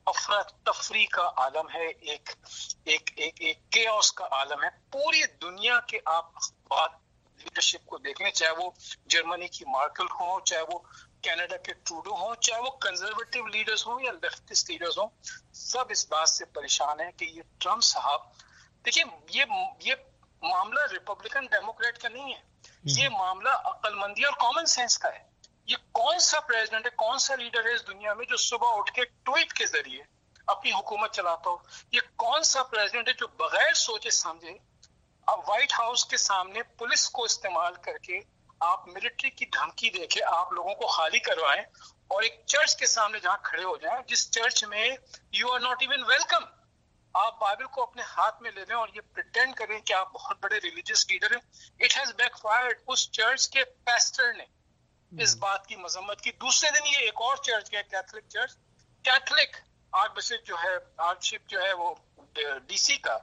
अफरा-तफरी का आलम है, एक एक एक एक केओस का आलम है। पूरी दुनिया के आप बात लीडरशिप को देख लें, चाहे वो जर्मनी की मार्केल हो, चाहे वो कनाडा के ट्रूडो हो, चाहे वो कंजर्वेटिव लीडर्स हो या लेफ्टिस्ट लीडर्स हो, सब इस बात से परेशान है कि ये ट्रम्प साहब, देखिए ये ये मामला रिपब्लिकन डेमोक्रेट का नहीं है, ये मामला अक्लमंदी और कॉमन सेंस का है। ये कौन सा प्रेसिडेंट है, कौन सा लीडर है इस दुनिया में जो सुबह उठ के ट्वीट के जरिए अपनी हुकूमत चलाता हो? ये कौन सा प्रेसिडेंट है जो बगैर सोचे समझे अब व्हाइट हाउस के सामने पुलिस को इस्तेमाल करके आप मिलिट्री की धमकी देके आप लोगों को खाली करवाएं और एक चर्च के सामने जहां खड़े हो जाएं, जिस चर्च में you are not even welcome, आप बाइबल को अपने हाथ में ले लें और ये प्रिटेंड करें कि आप बहुत बड़े रिलीजियस लीडर हैं। It has backfired. उस चर्च के पास्टर ने इस बात की मजम्मत की। दूसरे दिन ये एक और चर्च गया, कैथोलिक चर्च, कैथोलिक आर्चबिशप जो है आर्चबिशप जो है वो डीसी का,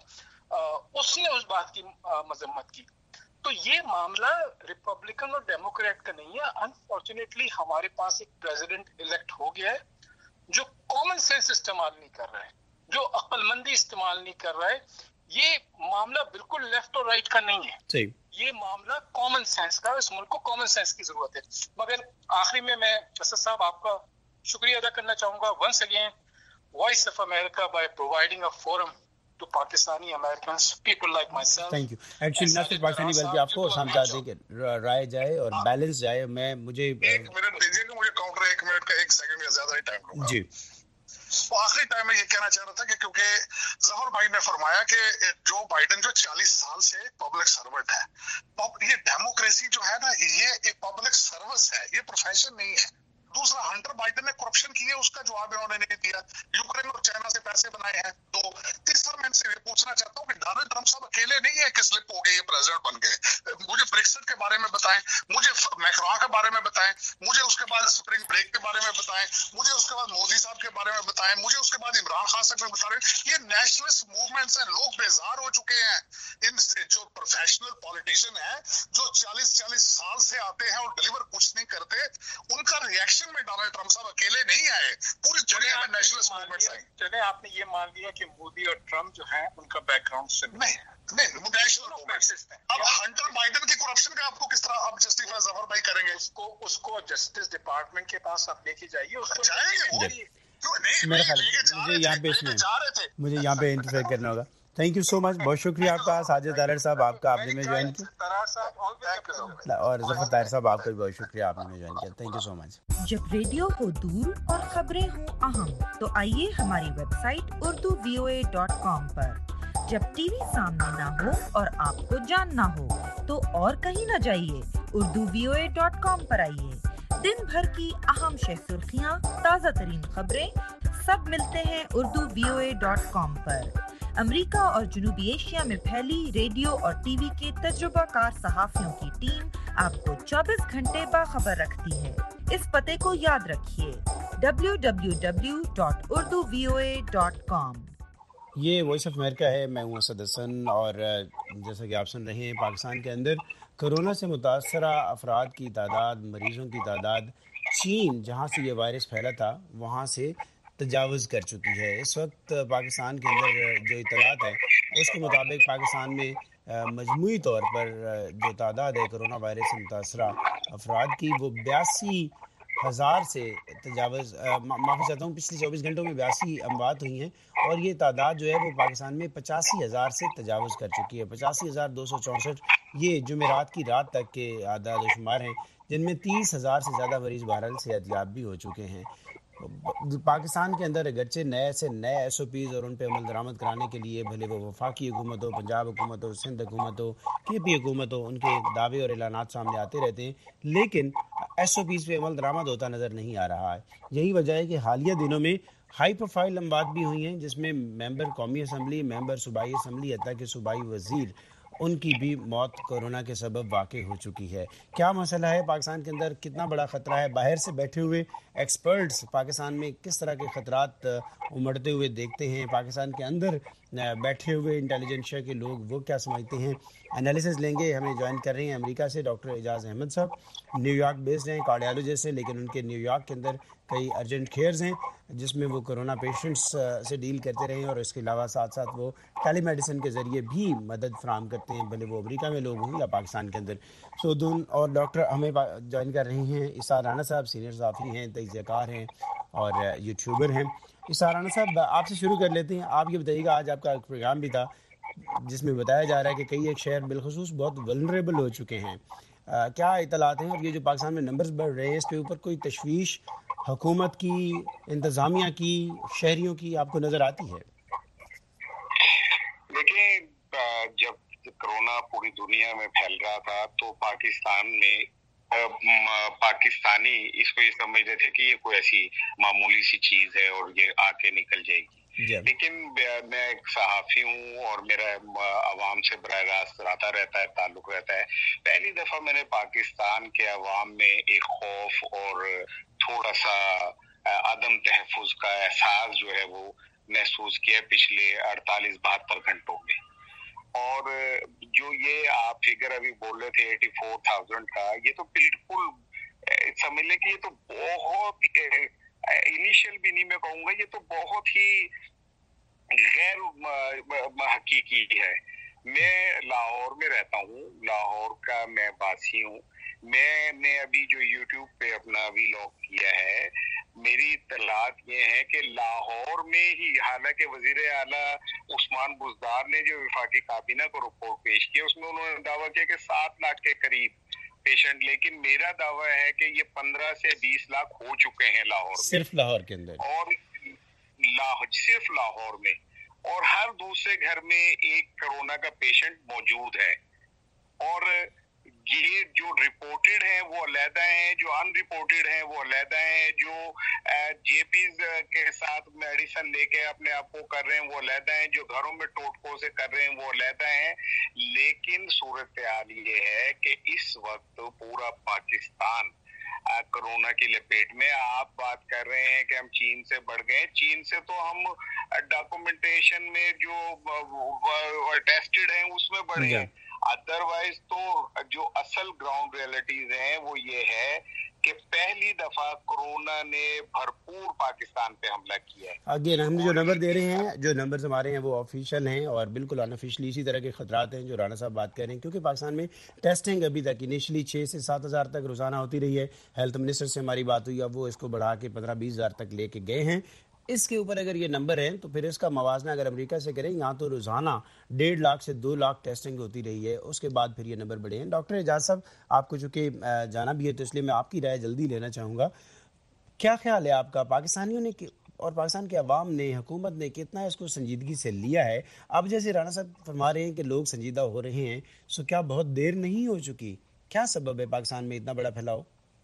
उसने उस बात की मजम्मत की। तो ये मामला रिपब्लिकन और डेमोक्रेट का नहीं है। अनफॉर्चुनेटली हमारे पास एक प्रेसिडेंट इलेक्ट हो गया है जो कॉमन सेंस इस्तेमाल नहीं कर रहा है, जो अक्लमंदी इस्तेमाल नहीं कर रहा है। ये मामला बिल्कुल लेफ्ट और राइट का नहीं है, सही। ये मामला कॉमन सेंस का, इस मुल्क को कॉमन सेंस की जरूरत है। मगर आखिरी में मैं असद साहब आपका शुक्रिया अदा करना चाहूंगा once again, voice of America, by providing a forum to Pakistani Americans, people like myself. Thank you. Actually ना सिर्फ पाकिस्तानी बल्कि आपको हम चाहते हैं कि राय जाए और बैलेंस जाए। मैं मुझे एक मिनट दीजिएगा, मुझे काउंटर एक मिनट का एक सेकंड या ज्यादा ही टाइम लूंगा जी। तो आखिरी टाइम में ये कहना चाह रहा था कि क्योंकि जफर भाई ने फरमाया कि जो बाइडेन जो चालीस साल से पब्लिक सर्वेंट है, ये डेमोक्रेसी जो है ना, ये एक पब्लिक सर्विस है, ये प्रोफेशन नहीं है। दूसरा, हंटर बाइडेन ने करप्शन की है, उसका जवाब इन्होंने नहीं दिया। यूक्रेन और चाइना से पैसे बनाए हैं। तो तीसरा मैं इनसे पूछना चाहता हूँ कि डोनाल्ड ट्रम्प साहब अकेले नहीं है कि स्लिप हो गए, ये प्रेसिडेंट बन गए। मुझे ब्रेक्सिट के बारे में बताएं, मुझे मैक्रोन के बारे में बताएं, मुझे उसके बाद स्प्रिंग ब्रेक के बारे में बताएं, मुझे उसके बाद मोदी साहब के बारे में बताएं, मुझे उसके बाद इमरान खान साहब में बता रहे। ये नेशनलिस्ट मूवमेंट्स हैं, लोग बेजार हो चुके हैं। इन जो प्रोफेशनल पॉलिटिशियन है जो चालीस चालीस साल से आते हैं और डिलीवर कुछ नहीं करते, उनका रिएक्शन में डोनाल्ड ट्रम्प साहब अकेले नहीं आए, पूरी दुनिया में नेशनलिस्ट मूवमेंट्स आई। चले आपने ये मान लिया कि मोदी और ट्रम्प जो है उनका बैकग्राउंड से नहीं नहीं नेशनल मूवमेंट्स। अब हंटर बाइडेन की करप्शन का आपको किस तरह आप जस्टिफाई जफर भाई करेंगे? उसको उसको जस्टिस डिपार्टमेंट के पास आप लेके जाइए, उसको जाएंगे वो नहीं, मेरा ख्याल मुझे यहाँ पे इसमें मुझे यहाँ पे इंटरफेयर करना होगा। थैंक यू सो मच, बहुत शुक्रिया आपका साजिद तारर साहब, आपका आपने में ज्वाइन किया, और जफर तारर साहब आपका भी बहुत शुक्रिया, आपने में ज्वाइन किया। Thank you so much. जब रेडियो हो दूर और खबरें हो अहम, तो आइए हमारी website Urdu V O A dot com पर। जब टीवी सामने ना हो और आपको जानना हो तो और कहीं न जाइए, Urdu V O A dot com पर आइए। दिन भर की अहम शह सुर्खियाँ, ताज़ा तरीन खबरें, सब मिलते हैं Urdu V O A dot com पर। अमेरिका और जनूबी एशिया में फैली रेडियो और टीवी के तजुर्बाकार सहाफ़ियों की टीम आपको चौबीस घंटे बाखबर रखती है। इस पते को याद रखिए, W W W dot Urdu V O A dot com. ये वॉइस ऑफ अमेरिका है, मैं हूँ असद हसन, और जैसा कि आप सुन रहे हैं, पाकिस्तान के अंदर कोरोना से मुतासरा अफराद की तादाद, मरीज़ों की तादाद चीन जहाँ से ये वायरस फैला था वहाँ से तजावज़ कर चुकी है। इस वक्त पाकिस्तान के अंदर जो इतलात है उसके मुताबिक पाकिस्तान में मजमूई तौर पर जो तादाद है कोरोना वायरस से मुतासरा अफराद की, वो बयासी हज़ार से तजावज़ माफ़ी चाहता हूँ पिछले चौबीस घंटों में बयासी अमवात हुई हैं, और ये तादाद जो है वो पाकिस्तान में पचासी हज़ार से तजावज़ कर चुकी है। पचासी हज़ार दो सौ चौंसठ ये जुमेरात की रात तक के आदाद शुमार हैं, जिनमें तीस हज़ार से ज़्यादा मरीज़ बहरहाल सेहतयाब भी हो चुके हैं। पाकिस्तान के अंदर अगरचे नए से नए एस ओ पीज़ और उन पर अमल दरामद कराने के लिए, भले वो वफाकी हुकूमत हो, पंजाब हुकूमत हो, सिंध हुकूमत हो, के पी हुकूमत हो, उनके दावे और ऐलानात सामने आते रहते हैं, लेकिन एस ओ पीज़ पे अमल दरामद होता नज़र नहीं आ रहा है। यही वजह है कि हालिया दिनों में हाई प्रोफाइल अमवात भी हुई हैं, जिसमें मेंबर कौमी असम्बली, मेंबर सूबाई असम्बली, हत्ता कि सूबाई वज़ीर, उनकी भी मौत कोरोना के सबब वाक़ई हो चुकी है। क्या मसला है पाकिस्तान के अंदर, कितना बड़ा ख़तरा है? बाहर से बैठे हुए एक्सपर्ट्स पाकिस्तान में किस तरह के ख़तरात उमड़ते हुए देखते हैं? पाकिस्तान के अंदर بیٹھے ہوئے انٹیلیجنشیا کے لوگ وہ کیا سمجھتے ہیں. انالیسز لیں گے. ہمیں جوائن کر رہے ہیں امریکہ سے ڈاکٹر اعجاز احمد صاحب, نیو یارک بیسڈ ہیں, کارڈیالوجسٹ ہیں, لیکن ان کے نیو یارک کے اندر کئی ارجنٹ کیئرز ہیں جس میں وہ کرونا پیشنٹس سے ڈیل کرتے رہے ہیں, اور اس کے علاوہ ساتھ ساتھ وہ ٹیلی میڈیسن کے ذریعے بھی مدد فراہم کرتے ہیں, بھلے وہ امریکہ میں لوگ ہوں یا پاکستان کے اندر. سو دون اور ڈاکٹر ہمیں جوائن کر رہے ہیں اسحاق رانا صاحب, سینئر صحافی ہیں, تجزیہ کار ہیں اور یوٹیوبر ہیں. اسحاق رانا صاحب, آپ سے شروع کر لیتے ہیں. آپ یہ بتائیے گا, آج آپ کا پروگرام بھی تھا جس میں بتایا جا رہا ہے کہ کئی ایک شہر بالخصوص بہت ولنریبل ہو چکے ہیں. آ, کیا اطلاعات ہیں, اور یہ جو پاکستان میں نمبرز بڑھ رہے ہیں اس کے اوپر کوئی تشویش حکومت کی, انتظامیہ کی, شہریوں کی آپ کو نظر آتی ہے؟ دیکھیں, جب کرونا پوری دنیا میں پھیل رہا تھا تو پاکستان میں پاکستانی اس کو یہ سمجھ رہے تھے کہ یہ کوئی ایسی معمولی سی چیز ہے اور یہ آ کے نکل جائے گی. لیکن میں ایک صحافی ہوں اور میرا عوام سے براہ راست رہتا رہتا ہے, تعلق رہتا ہے. پہلی دفعہ میں نے پاکستان کے عوام میں ایک خوف اور تھوڑا سا عدم تحفظ کا احساس جو ہے وہ محسوس کیا پچھلے اڑتالیس بہتر گھنٹوں میں. اور جو یہ آپ فگر ابھی بول رہے تھے ایٹی فور تھاؤزینڈ کا, یہ تو بالکل سمجھ لیں کہ یہ تو بہت انیشیل بھی نہیں میں کہوں گا, یہ تو بہت ہی غیر حقیقی ہے. میں لاہور میں رہتا ہوں, لاہور کا میں باسی ہوں. میں نے ابھی جو یوٹیوب پہ اپنا ویلاگ کیا ہے, میری اطلاعات یہ ہیں کہ لاہور میں ہی, حالانکہ وزیر اعلیٰ عثمان بزدار نے جو وفاقی کابینہ کو رپورٹ پیش کیا اس میں انہوں نے دعویٰ کیا کہ سات لاکھ کے قریب پیشنٹ, لیکن میرا دعویٰ ہے کہ یہ پندرہ سے بیس لاکھ ہو چکے ہیں لاہور میں, صرف لاہور کے اندر, اور لاہور صرف لاہور میں, اور ہر دوسرے گھر میں ایک کرونا کا پیشنٹ موجود ہے. اور یہ جو رپورٹڈ ہیں وہ علیحدہ ہیں, جو ان رپورٹڈ ہیں وہ علیحدہ ہیں, جو جے پیز کے ساتھ میڈیسن لے کے اپنے آپ کو کر رہے ہیں وہ علیحدہ ہیں, جو گھروں میں ٹوٹکوں سے کر رہے ہیں وہ علیحدہ ہیں. لیکن صورتحال یہ ہے کہ اس وقت پورا پاکستان کرونا کی لپیٹ میں. آپ بات کر رہے ہیں کہ ہم چین سے بڑھ گئے, چین سے تو ہم ڈاکومنٹیشن میں جو ٹیسٹڈ ہیں اس میں بڑھے ہیں. ادروائز تو جو اصل گراؤنڈ ریئلٹیز ہیں وہ یہ ہے کہ پہلی دفعہ کرونا نے بھرپور پاکستان پہ حملہ کیا ہے. اگین ہم جو نمبر دے رہے ہیں, جو نمبرز ہمارے ہیں وہ آفیشیل ہیں اور بالکل ان آفیشلی اسی طرح کے خطرات ہیں جو رانا صاحب بات کر رہے ہیں, کیونکہ پاکستان میں ٹیسٹنگ ابھی تک انیشلی چھ سے سات ہزار تک روزانہ ہوتی رہی ہے. ہیلتھ منسٹر سے ہماری بات ہوئی, اب وہ اس کو بڑھا کے پندرہ بیس ہزار تک لے کے گئے ہیں. اس کے اوپر اگر یہ نمبر ہیں تو پھر اس کا موازنہ اگر امریکہ سے کریں, یہاں تو روزانہ ڈیڑھ لاکھ سے دو لاکھ ٹیسٹنگ ہوتی رہی ہے, اس کے بعد پھر یہ نمبر بڑھے ہیں. ڈاکٹر اعجاز صاحب, آپ کو چونکہ جانا بھی ہے تو اس لیے میں آپ کی رائے جلدی لینا چاہوں گا. کیا خیال ہے آپ کا, پاکستانیوں نے اور پاکستان کے عوام نے, حکومت نے کتنا اس کو سنجیدگی سے لیا ہے؟ اب جیسے رانا صاحب فرما رہے ہیں کہ لوگ سنجیدہ ہو رہے ہیں, سو کیا بہت دیر نہیں ہو چکی؟ کیا سبب ہے پاکستان میں اتنا بڑا پھیلاؤ؟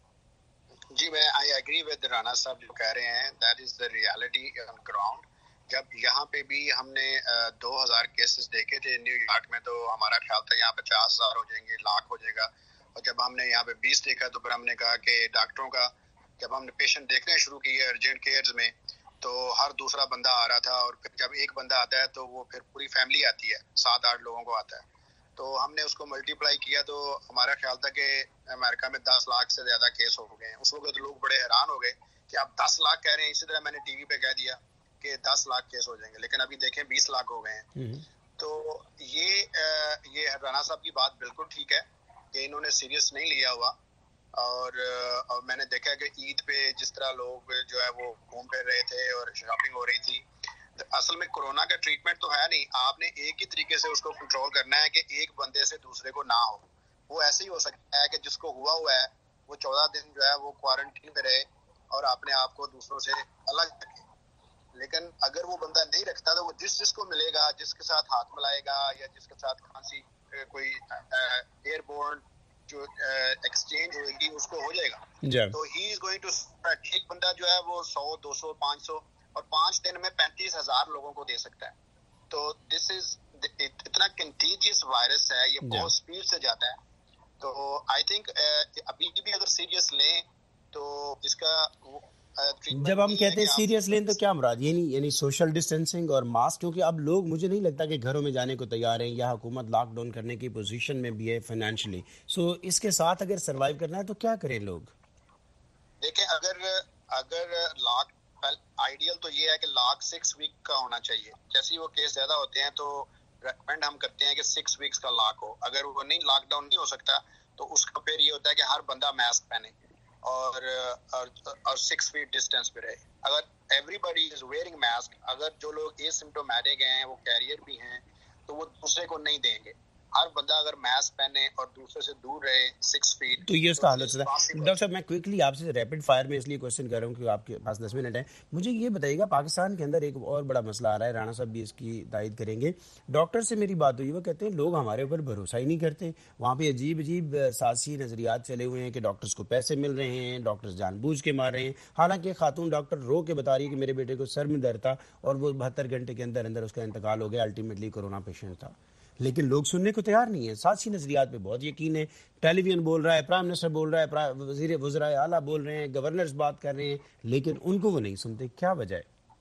جی میں آئی ایگری ود رانا صاحب جو کہہ رہے ہیں, that is the reality on ground. جب یہاں پہ بھی ہم نے دو ہزار کیسز دیکھے تھے نیو یارک میں, تو ہمارا خیال تھا یہاں پچاس ہزار ہو جائیں گے, لاکھ ہو جائے گا. اور جب ہم نے یہاں پہ بیس دیکھا تو پھر ہم نے کہا کہ ڈاکٹروں کا, جب ہم نے پیشنٹ دیکھنے شروع کیے ارجنٹ کیئرز میں تو ہر دوسرا بندہ آ رہا تھا, اور پھر جب ایک بندہ آتا ہے تو وہ پھر پوری فیملی آتی ہے, سات آٹھ لوگوں کو آتا ہے. تو ہم نے اس کو ملٹی پلائی کیا تو ہمارا خیال تھا کہ امریکہ میں دس لاکھ سے زیادہ کیس ہو گئے ہیں. اس وقت لوگ بڑے حیران ہو گئے کہ آپ دس لاکھ کہہ رہے ہیں. اسی طرح میں نے ٹی وی پہ کہہ دیا کہ دس لاکھ کیس ہو جائیں گے, لیکن ابھی دیکھیں بیس لاکھ ہو گئے ہیں. تو یہ یہ رانا صاحب کی بات بالکل ٹھیک ہے کہ انہوں نے سیریس نہیں لیا ہوا. اور, اور میں نے دیکھا کہ عید پہ جس طرح لوگ جو ہے وہ گھوم پھر رہے تھے اور شاپنگ ہو رہی تھی. اصل میں کورونا کا ٹریٹمنٹ تو ہے نہیں, آپ نے ایک ہی طریقے سے اس کو کنٹرول کرنا ہے کہ ایک بندے سے دوسرے کو نہ ہو. وہ ایسے ہی ہو سکتا ہے کہ جس کو ہوا ہوا ہے وہ چودہ دن جو ہے وہ کوارنٹین میں رہے اور اپنے آپ کو دوسروں سے الگ رکھے. لیکن اگر وہ بندہ نہیں رکھتا تو وہ جس جس کو ملے گا, جس کے ساتھ ہاتھ ملائے گا یا جس کے ساتھ کھانسی کوئی ایئر بورن جو ایکسچینج ہوئے گی اس کو ہو جائے گا. تو ہی از گوئنگ ٹو, ایک بندہ جو ہے وہ سو دو سو پانچ سو اور پانچ دن میں پینتیس ہزار لوگوں کو دے سکتا ہے. تو دس از اتنا کنٹیجیس وائرس ہے, یہ بہت اسپیڈ سے جاتا ہے. تو آئی تھنک ابھی بھی اگر سیریس لیں تو اس کا جب ہم کہتے ہیں سیریس لیں تو کیا مراد یعنی یعنی سوشل ڈسٹینسنگ اور ماسک, کیونکہ اب لوگ مجھے نہیں لگتا کہ گھروں میں جانے کو تیار ہیں یا حکومت لاک ڈاؤن کرنے کی پوزیشن میں بھی ہے فائنینشلی, سو اس کے ساتھ اگر سروائیو کرنا ہے تو کیا کریں لوگ؟ دیکھیں اگر اگر لاک آئیڈیل تو یہ ہے کہ لاک سکس ویک کا ہونا چاہیے. جیسے وہ کیس زیادہ ہوتے ہیں تو ریکمینڈ ہم کرتے ہیں کہ سکس ویکس کا لاک ہو. اگر وہ نہیں لاک ڈاؤن نہیں ہو سکتا تو اس کا پھر یہ ہوتا ہے کہ ہر بندہ ماسک پہنے اور اور سکس فیٹ ڈسٹینس پہ رہے. اگر everybody is wearing mask, اگر جو لوگ اے سمپٹومیٹک ہیں وہ کیریئر بھی ہیں تو وہ دوسرے کو نہیں دیں گے. ہر بندہ اگر ماسک پہنے اور دوسرے سے دور رہے سکس فیٹ تو یہ اس کا حل ہو سکتا ہے. ڈاکٹر صاحب میں کوئکلی آپ سے ریپڈ فائر میں اس لیے کوشچن کر رہا ہوں کہ آپ کے پاس دس منٹ ہیں. مجھے یہ بتائیے گا پاکستان کے اندر ایک اور بڑا مسئلہ آ رہا ہے, رانا صاحب بھی اس کی تائید کریں گے. ڈاکٹر سے میری بات ہوئی, وہ کہتے ہیں لوگ ہمارے اوپر بھروسہ ہی نہیں کرتے. وہاں پہ عجیب عجیب سیاسی نظریات چلے ہوئے ہیں کہ ڈاکٹرز کو پیسے مل رہے ہیں, ڈاکٹرز جان بوجھ کے مار رہے ہیں. حالانکہ خاتون ڈاکٹر رو کے بتا رہی ہے کہ میرے بیٹے کو سر میں درد تھا اور وہ بہتر گھنٹے کے اندر اندر اس کا انتقال ہو گیا, الٹیمیٹلی کورونا پیشنٹ تھا. لیکن لوگ سننے کو تیار نہیں ہے. سیاسی نظریات پہ بہت یقین ہے, ٹیلی ویژن بول رہا ہے, پرائم منسٹر بول رہا ہے, وزیر وزرائے اعلیٰ بول رہے ہیں, گورنرز بات کر رہے ہیں, لیکن ان کو وہ نہیں سنتے. کیا وجہ ہے؟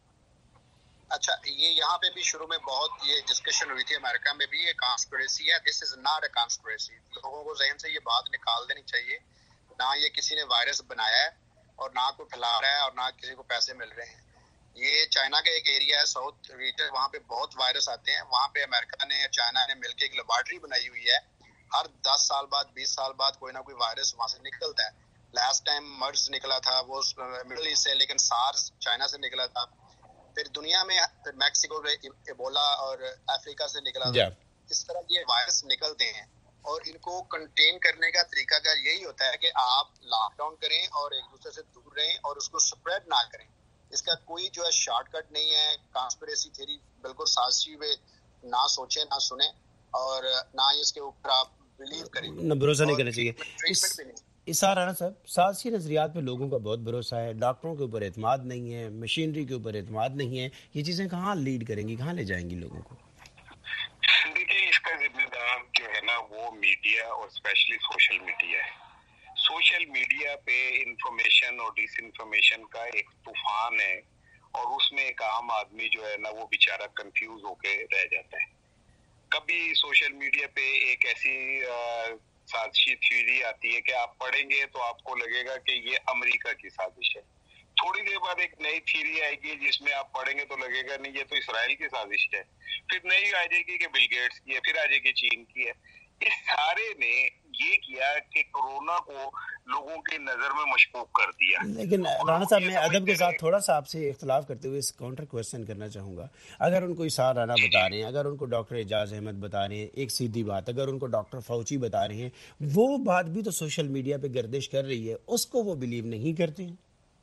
اچھا, یہ یہاں پہ بھی شروع میں بہت یہ ڈسکشن ہوئی تھی امریکہ میں بھی, یہ کانسپریسی ہے. This is not a conspiracy. لوگوں کو ذہن سے یہ بات نکال دینی چاہیے. نہ یہ کسی نے وائرس بنایا ہے اور نہ کوئی پھیلا رہا ہے اور نہ کسی کو پیسے مل رہے ہیں. یہ چائنا کا ایک ایریا ہے ساؤتھ ریجن, وہاں پہ بہت وائرس آتے ہیں. وہاں پہ امریکہ نے چائنا نے مل کے ایک لیبارٹری بنائی ہوئی ہے. ہر دس سال بعد بیس سال بعد کوئی نہ کوئی وائرس وہاں سے نکلتا ہے. لاسٹ ٹائم مرز نکلا تھا وہ مڈل ایسٹ سے, لیکن سارس چائنا سے نکلا تھا. پھر دنیا میں میکسیکو سے ایبولا اور افریقہ سے نکلا تھا. اس طرح یہ وائرس نکلتے ہیں اور ان کو کنٹین کرنے کا طریقہ کا یہی ہوتا ہے کہ آپ لاک ڈاؤن کریں اور ایک دوسرے سے دور رہیں اور اس کو سپریڈ نہ کریں. اس کا کوئی جو ہے شارٹ کٹ نہیں ہے. کانسپریسی تھیوری بالکل سازشی ہوئے نہ سوچیں نہ سنیں اور نہ اس کے اوپر آپ بلیو کریں, نہ بھروسہ نہیں کرنا چاہیے. اسار رانا صاحب, سیاسی نظریات پہ لوگوں کا بہت بھروسہ ہے, ڈاکٹروں کے اوپر اعتماد نہیں ہے, مشینری کے اوپر اعتماد نہیں ہے. یہ چیزیں کہاں لیڈ کریں گی, کہاں لے جائیں گی لوگوں کو؟ دیکھیے اس کا ذمہ دار جو ہے نا وہ میڈیا اور اسپیشلی سوشل میڈیا ہے. سوشل میڈیا پہ انفارمیشن اور ڈس انفارمیشن کا ایک طوفان ہے اور اس میں ایک عام آدمی جو ہے نا وہ بیچارہ کنفیوز ہو کے رہ جاتا ہے. کبھی سوشل میڈیا پہ ایک ایسی سازشی تھیوری آتی ہے کہ آپ پڑھیں گے تو آپ کو لگے گا کہ یہ امریکہ کی سازش ہے. تھوڑی دیر بعد ایک نئی تھیوری آئے گی جس میں آپ پڑھیں گے تو لگے گا نہیں یہ تو اسرائیل کی سازش ہے. پھر نئی آ جائے گی کہ بل گیٹس کی ہے, پھر آ جائے گی چین کی ہے. اس سارے نے یہ کیا کہ کورونا کو لوگوں کی نظر میں مشکوک کر دیا. لیکن رانا صاحب میں ادب کے ساتھ تھوڑا سا آپ سے اختلاف کرتے ہوئے اس کاؤنٹر کوشچن کرنا چاہوں گا. اگر ان کو اسار رانا بتا رہے ہیں, اگر ان کو ڈاکٹر اعجاز احمد بتا رہے ہیں, ایک سیدھی بات, اگر ان کو ڈاکٹر فاؤچی بتا رہے ہیں, وہ بات بھی تو سوشل میڈیا پہ گردش کر رہی ہے, اس کو وہ بلیو نہیں کرتے ہیں.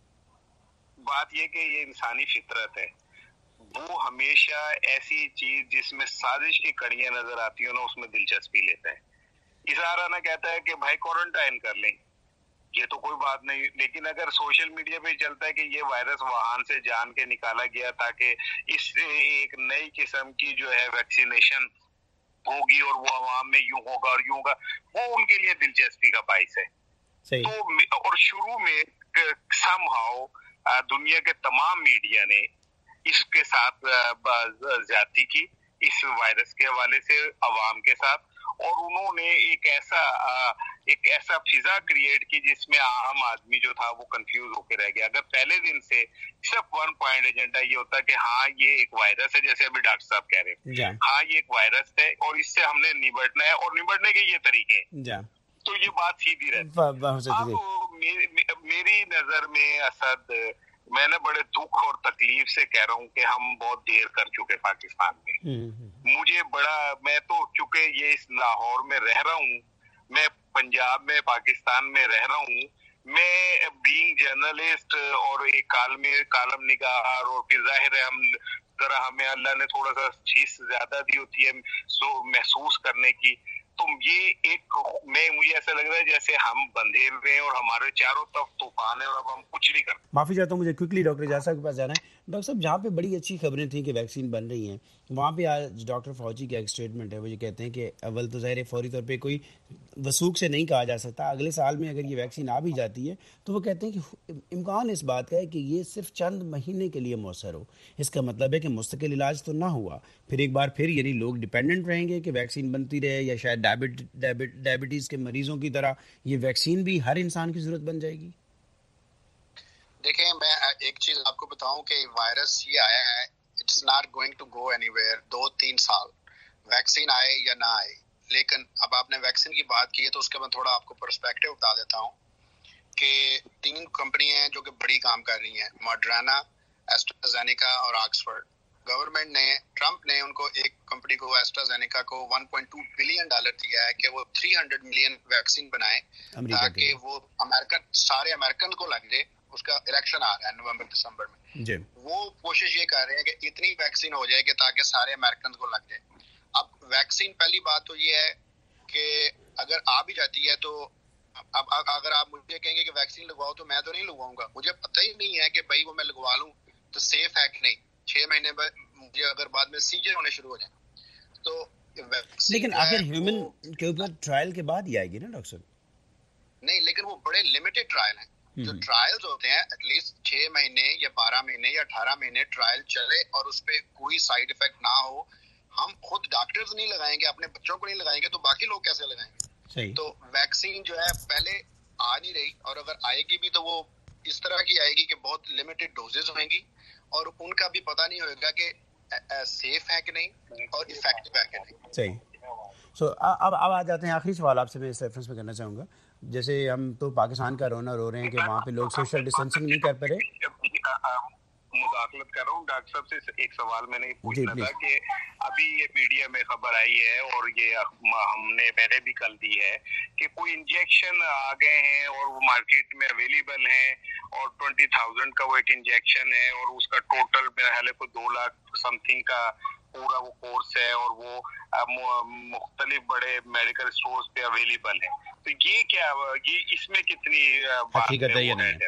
بات یہ کہ یہ انسانی فطرت ہے, وہ ہمیشہ ایسی چیز جس میں سازش کی کڑیاں نظر آتی ہیں نا اس میں دلچسپی لیتا ہے. اسار رانا کہتا ہے کہ بھائی کوارنٹائن کر لیں, یہ تو کوئی بات نہیں. لیکن اگر سوشل میڈیا پہ چلتا ہے کہ یہ وائرس وہان سے جان کے نکالا گیا تاکہ اس سے ایک نئی قسم کی جو ہے ویکسینیشن ہوگی اور وہ عوام میں یوں ہوگا اور یوں ہوگا, وہ ان کے لیے دلچسپی کا باعث ہے. تو اور شروع میں سم ہاؤ دنیا کے تمام میڈیا نے اس کے ساتھ زیادتی کی اس وائرس کے حوالے سے عوام کے ساتھ, اور انہوں نے ایک ایسا ایک ایسا فضا کریٹ کی جس میں عام آدمی جو تھا وہ کنفیوز ہو کے رہ گیا. اگر پہلے دن سے صرف ون پوائنٹ ایجنڈا یہ ہوتا کہ ہاں یہ ایک وائرس ہے, جیسے ابھی ڈاکٹر صاحب کہہ رہے ہیں ہاں یہ ایک وائرس ہے اور اس سے ہم نے نبٹنا ہے اور نبٹنے کے یہ طریقے ہیں, تو یہ بات سیدھی رہتی. اب میری نظر میں اسد, میں نے بڑے دکھ اور تکلیف سے کہہ رہا ہوں کہ ہم بہت دیر کر چکے پاکستان میں. مجھے بڑا, میں تو چونکہ یہ اس لاہور میں رہ رہا ہوں, میں پنجاب میں پاکستان میں رہ رہا ہوں, میں بینگ جرنلسٹ اور ایک کالم کالم نگار, اور پھر ظاہر ہے ہم ذرا ہمیں اللہ نے تھوڑا سا چیز زیادہ دی ہوتی ہے سو محسوس کرنے کی, तो ये एक मैं मुझे ऐसा लग रहा है जैसे हम बंधे हुए हैं और हमारे चारों तरफ तूफान है और अब हम कुछ नहीं कर। माफ़ी चाहता हूँ, मुझे क्विकली डॉक्टर एजाज साहब के पास जाना है। डॉक्टर साहब, जहाँ पे बड़ी अच्छी खबरें थी कि वैक्सीन बन रही हैं, वहाँ पे आज डॉक्टर फौजी का एक स्टेटमेंट है, वो ये कहते हैं कि अव्वल तो ज़ाहिर फौरी तौर पे कोई वसूख से नहीं कहा जा सकता, अगले साल में अगर ये वैक्सीन आ भी जाती है तो वो कहते हैं कि इम्कान इस बात का है कि ये सिर्फ चंद महीने के लिए मौसर हो। इसका मतलब है कि मुस्तकिल इलाज तो ना हुआ, फिर एक बार फिर यानी लोग डिपेंडेंट रहेंगे कि वैक्सीन बनती रहे, या शायद डायबिट डायबिटीज़ के मरीजों की तरह ये वैक्सीन भी हर इंसान की ज़रूरत बन जाएगी। देखें, मैं एक चीज आपको बताऊं कि वायरस ये आया है, it's not going to go anywhere. दो तीन साल वैक्सीन आए या ना आए, लेकिन अब आपने वैक्सीन की बात की है तो उसके बाद थोड़ा आपको पर्सपेक्टिव बता देता हूं कि तीन कंपनियां हैं जो कि बड़ी काम कर रही हैं, मॉडर्ना, एस्ट्राजेनेका और ऑक्सफोर्ड। गवर्नमेंट ने, ट्रंप ने उनको एक कंपनी को, एस्ट्राजेनेका को one point two billion dollar दिया है कि वो तीन सौ मिलियन वैक्सीन बनाए ताकि वो अमेरिकन सारे अमेरिकन को लग जाए। उसका इलेक्शन आ रहा है नवंबर दिसंबर में जी। वो कोशिश ये कर रहे हैं कि इतनी वैक्सीन हो जाए कि ताकि सारे अमेरिकन को लग जाए। अब वैक्सीन, पहली बात तो ये है कि अगर आ भी जाती है तो अब अगर आप मुझे कहेंगे कि वैक्सीन लगवाओ तो मैं तो नहीं लगवाऊंगा, मुझे पता ही नहीं है कि भाई वो मैं लगवा लूं तो सेफ है कि नहीं। छह महीने बाद मुझे अगर बाद में सीजर होने शुरू हो जाए तो, लेकिन आखिर ह्यूमन के ऊपर ट्रायल के बाद ही आएगी ना डॉक्टर साहब? नहीं, लेकिन वो बड़े लिमिटेड ट्रायल हैं। जो ट्रायल्स होते हैं एटलीस्ट छह महीने या बारह महीने या अठारह महीने ट्रायल चले और उस पर कोई साइड इफेक्ट ना हो। हम खुद डॉक्टर्स नहीं लगाएंगे, अपने बच्चों को नहीं लगाएंगे तो बाकी लोग कैसे लगाएंगे? सही। तो वैक्सीन जो है पहले आ नहीं रही, और अगर आएगी भी तो वो इस तरह की आएगी कि बहुत लिमिटेड डोजेज होंगी और उनका भी पता नहीं होगा कि सेफ है कि नहीं और इफेक्टिव है कि नहीं। सही। सो अब अब आ जाते हैं आखिरी सवाल आपसे मैं इस रेफरेंस में करना चाहूँगा। जैसे हम तो पाकिस्तान का रोना रो रहे हैं कि वहाँ पे लोग सोशल डिस्टेंसिंग नहीं कर पा रहे। मुदाखलत कर रहा हूँ डॉक्टर साहब से, एक सवाल मैंने पूछना था कि अभी ये मीडिया में खबर आई है और ये हमने मैंने भी कल दी है कि कोई इंजेक्शन आ गए हैं और वो मार्केट में अवेलेबल हैं और ट्वेंटी थाउजेंड का वो एक इंजेक्शन है और उसका टोटल मेरे को दो लाख समथिंग का पूरा वो कोर्स है और वो मुख्तलिफ बड़े मेडिकल स्टोर्स पे अवेलेबल है। तो ये क्या, ये इसमें कितनी हकीकत है या नहीं?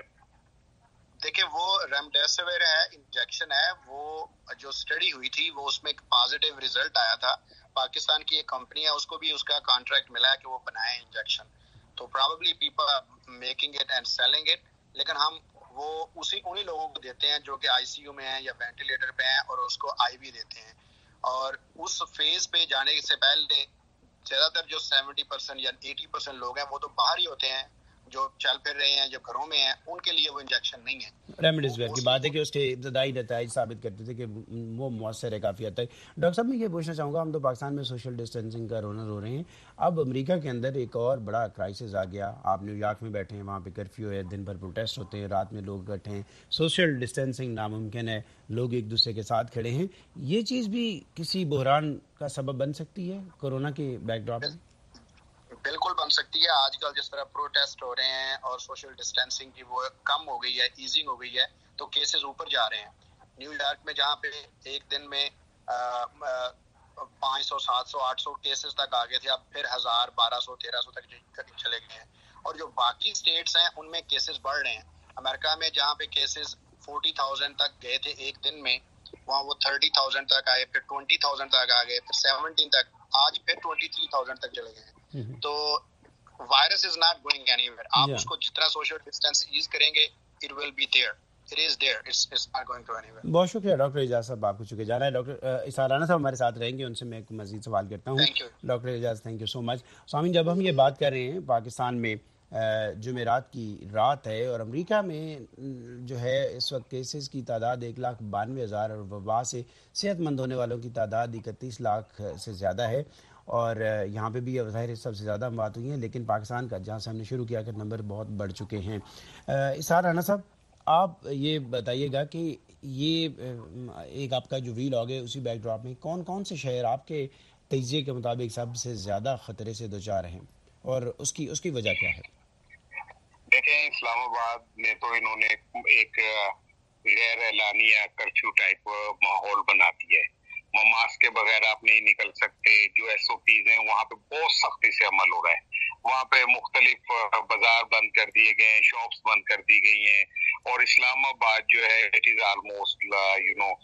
देखिए, वो रेमडेसिविर है, इंजेक्शन है, वो जो स्टडी हुई थी वो उसमें एक पॉजिटिव रिजल्ट आया था। पाकिस्तान की एक कंपनी है, उसको भी उसका कॉन्ट्रैक्ट मिला है कि वो बनाए इंजेक्शन। तो probably people are making it and selling it, लेकिन हम वो उसी उन्हीं लोगों को देते हैं जो कि आईसीयू में हैं या वेंटिलेटर पे हैं और उसको आईवी देते हैं। और उस फेज पे जाने से पहले ज्यादातर जो सत्तर परसेंट या अस्सी परसेंट लोग हैं वो तो बाहर ही होते हैं, जो चल फिर रहे हैं, जो घरों में हैं, उनके लिए वो इंजेक्शन नहीं है। रेमडेसिविर की बात है कि उसके इब्तदाई नतीजे साबित करते थे कि वो मौसर है काफ़ी हद तक। डॉक्टर साहब, मैं ये पूछना चाहूँगा, हम तो पाकिस्तान में सोशल डिस्टेंसिंग का रोना रो रहे हैं, अब अमेरिका के अंदर एक और बड़ा क्राइसिस आ गया। आप न्यूयॉर्क में बैठे हैं, वहाँ पे कर्फ्यू है, दिन भर प्रोटेस्ट होते हैं, रात में लोग इकट्ठे हैं, सोशल डिस्टेंसिंग नामुमकिन है, लोग एक दूसरे के साथ खड़े हैं। ये चीज़ भी किसी बहरान का सबब बन सकती है कोरोना के बैकड्रॉप में? बिल्कुल बन सकती है। आजकल जिस तरह प्रोटेस्ट हो रहे हैं और सोशल डिस्टेंसिंग की वो कम हो गई है, ईजिंग हो गई है, तो केसेस ऊपर जा रहे हैं। न्यूयॉर्क में जहाँ पे एक दिन में पाँच सौ, सात सौ, आठ सौ केसेस तक आ गए थे, अब फिर हजार, बारह सौ, तेरह सौ तक चले गए हैं। और जो बाकी स्टेट्स हैं उनमें केसेस बढ़ रहे हैं। अमेरिका में जहाँ पे केसेस फोर्टी थाउजेंड तक गए थे एक दिन में, वहाँ वो थर्टी थाउजेंड तक आए, फिर ट्वेंटी थाउजेंड तक आ गए, फिर सेवनटीन तक, आज फिर ट्वेंटी थ्री थाउजेंड तक चले गए हैं। तो virus is not going anywhere. आप yeah. उसको जितना सोशल डिस्टेंस यूज करेंगे, it will be there, it is there, it's it's not going to anywhere. बहुत शुक्रिया डॉक्टर एजाज साहब, आपको चुके जा रहा है। डॉक्टर इसार राना साहब हमारे साथ रहेंगे, उनसे मैं एक मजीद सवाल करता हूँ। Doctor Ijaz, thank you so much. Swami, जब हम ये बात कर रहे हैं पाकिस्तान में जुमेरात की रात है और अमेरिका में जो है इस वक्त केसेस की तादाद एक लाख बानवे हज़ार और वबा से सेहतमंद होने वालों की तादाद इकतीस लाख से ज़्यादा है, और यहाँ पे भी ज़ाहिर सबसे ज़्यादा बात हुई है, लेकिन पाकिस्तान का जहाँ से हमने शुरू किया कि नंबर बहुत बढ़ चुके हैं। इसार राना साहब, आप ये बताइएगा कि ये एक आपका जो व्लॉग है उसी बैकड्रॉप में कौन कौन से शहर आपके तजिए के मुताबिक सबसे ज़्यादा ख़तरे से दोचार हैं और उसकी उसकी वजह क्या है? देखें, इस्लामाबाद में तो इन्होंने एक गैर एलानिया कर्फ्यू टाइप माहौल बना दिया है, मास्क के बगैर आप नहीं निकल सकते, जो एस ओ पीज हैं वहाँ पे बहुत सख्ती से अमल हो रहा है। वहाँ पे मुख्तलिफ बाजार बंद कर दिए गए हैं, शॉप्स बंद कर दी गई हैं, और इस्लामाबाद जो है it is almost you know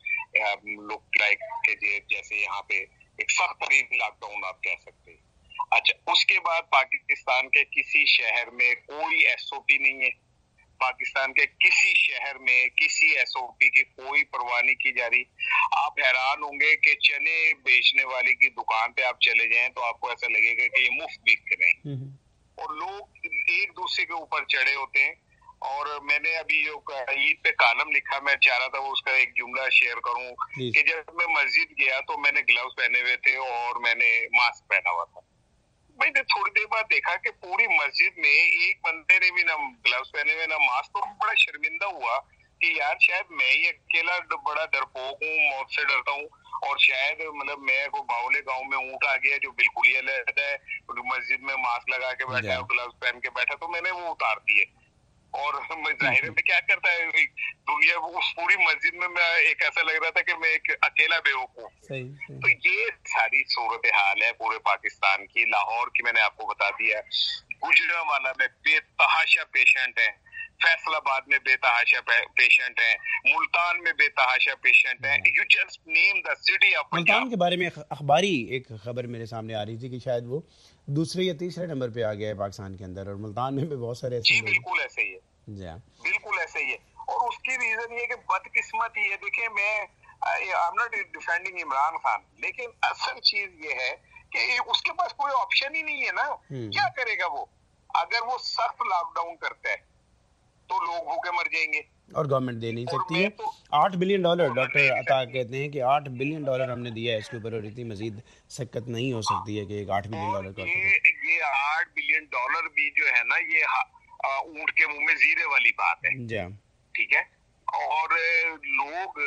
look like जैसे यहाँ पे एक सख्त तरीन लॉकडाउन आप कह सकते हैं। अच्छा, उसके बाद पाकिस्तान के किसी शहर में कोई एस ओ पी नहीं है, पाकिस्तान के किसी शहर में किसी एस ओ पी की कोई परवाह नहीं की जा रही। आप हैरान होंगे कि चने बेचने वाले की दुकान पे आप चले जाएं तो आपको ऐसा लगेगा कि ये मुफ्त बिक रहे हैं, और लोग एक दूसरे के ऊपर चढ़े होते हैं। और मैंने अभी जो ईद पे कालम लिखा, मैं चाह रहा था वो उसका एक जुमला शेयर करूं कि जब मैं मस्जिद गया तो मैंने ग्लव्स पहने हुए थे और मैंने मास्क पहना हुआ था। मैंने थोड़ी देर बाद देखा कि पूरी मस्जिद में एक बंदे ने भी ना ग्लव्स पहने हुए ना मास्क, तो बड़ा शर्मिंदा हुआ कि यार शायद मैं ही अकेला बड़ा डरपोक हूँ, मौत से डरता हूँ, और शायद मतलब मैं को बावले गांव में ऊंट आ गया जो बिल्कुल ही अलग है, मस्जिद में मास्क लगा के बैठा है, ग्लव्स पहन के बैठा, तो मैंने वो उतार दिए। और जाहिर में क्या करता है दुनिया, उस पूरी मस्जिद में मैं एक ऐसा लग रहा था कि मैं एक अकेला बेवकूफ। तो ये सारी सूरत हाल है पूरे पाकिस्तान की। लाहौर की मैंने आपको बता दिया, गुजरांवाला में बेतहाशा पेशेंट है, फैसलाबाद में बेतहाशा पेशेंट है, मुल्तान में बेतहाशा पेशेंट है। You just name the city of Multan के बारे में अखबारी एक खबर मेरे सामने आ रही थी कि शायद वो दूसरे या तीसरे नंबर पे आ गया है पाकिस्तान के अंदर, और मुल्तान में भी बहुत सारे ऐसे। जी बिल्कुल ऐसे ही है, बिल्कुल ऐसे ही है। और उसकी रीजन ये कि बदकिस्मत ही है। देखिए, मैं I am not defending Imran Khan, लेकिन असल चीज ये है कि उसके पास कोई ऑप्शन ही नहीं है ना। क्या करेगा वो? अगर वो सख्त लॉकडाउन करता है तो लोग भूखे मर जाएंगे, और गवर्नमेंट दे नहीं सकती है। तो आठ बिलियन डॉलर डॉक्टर अता कहते हैं कि आठ बिलियन डॉलर हमने दिया है इसके ऊपर, और इतनी मजीद सक्कत नहीं हो सकती है कि एक आठ बिलियन डॉलर का। ये ये आठ बिलियन डॉलर भी जो है ना, ये ऊंट के मुंह में जीरे वाली बात है, ठीक है। और लोग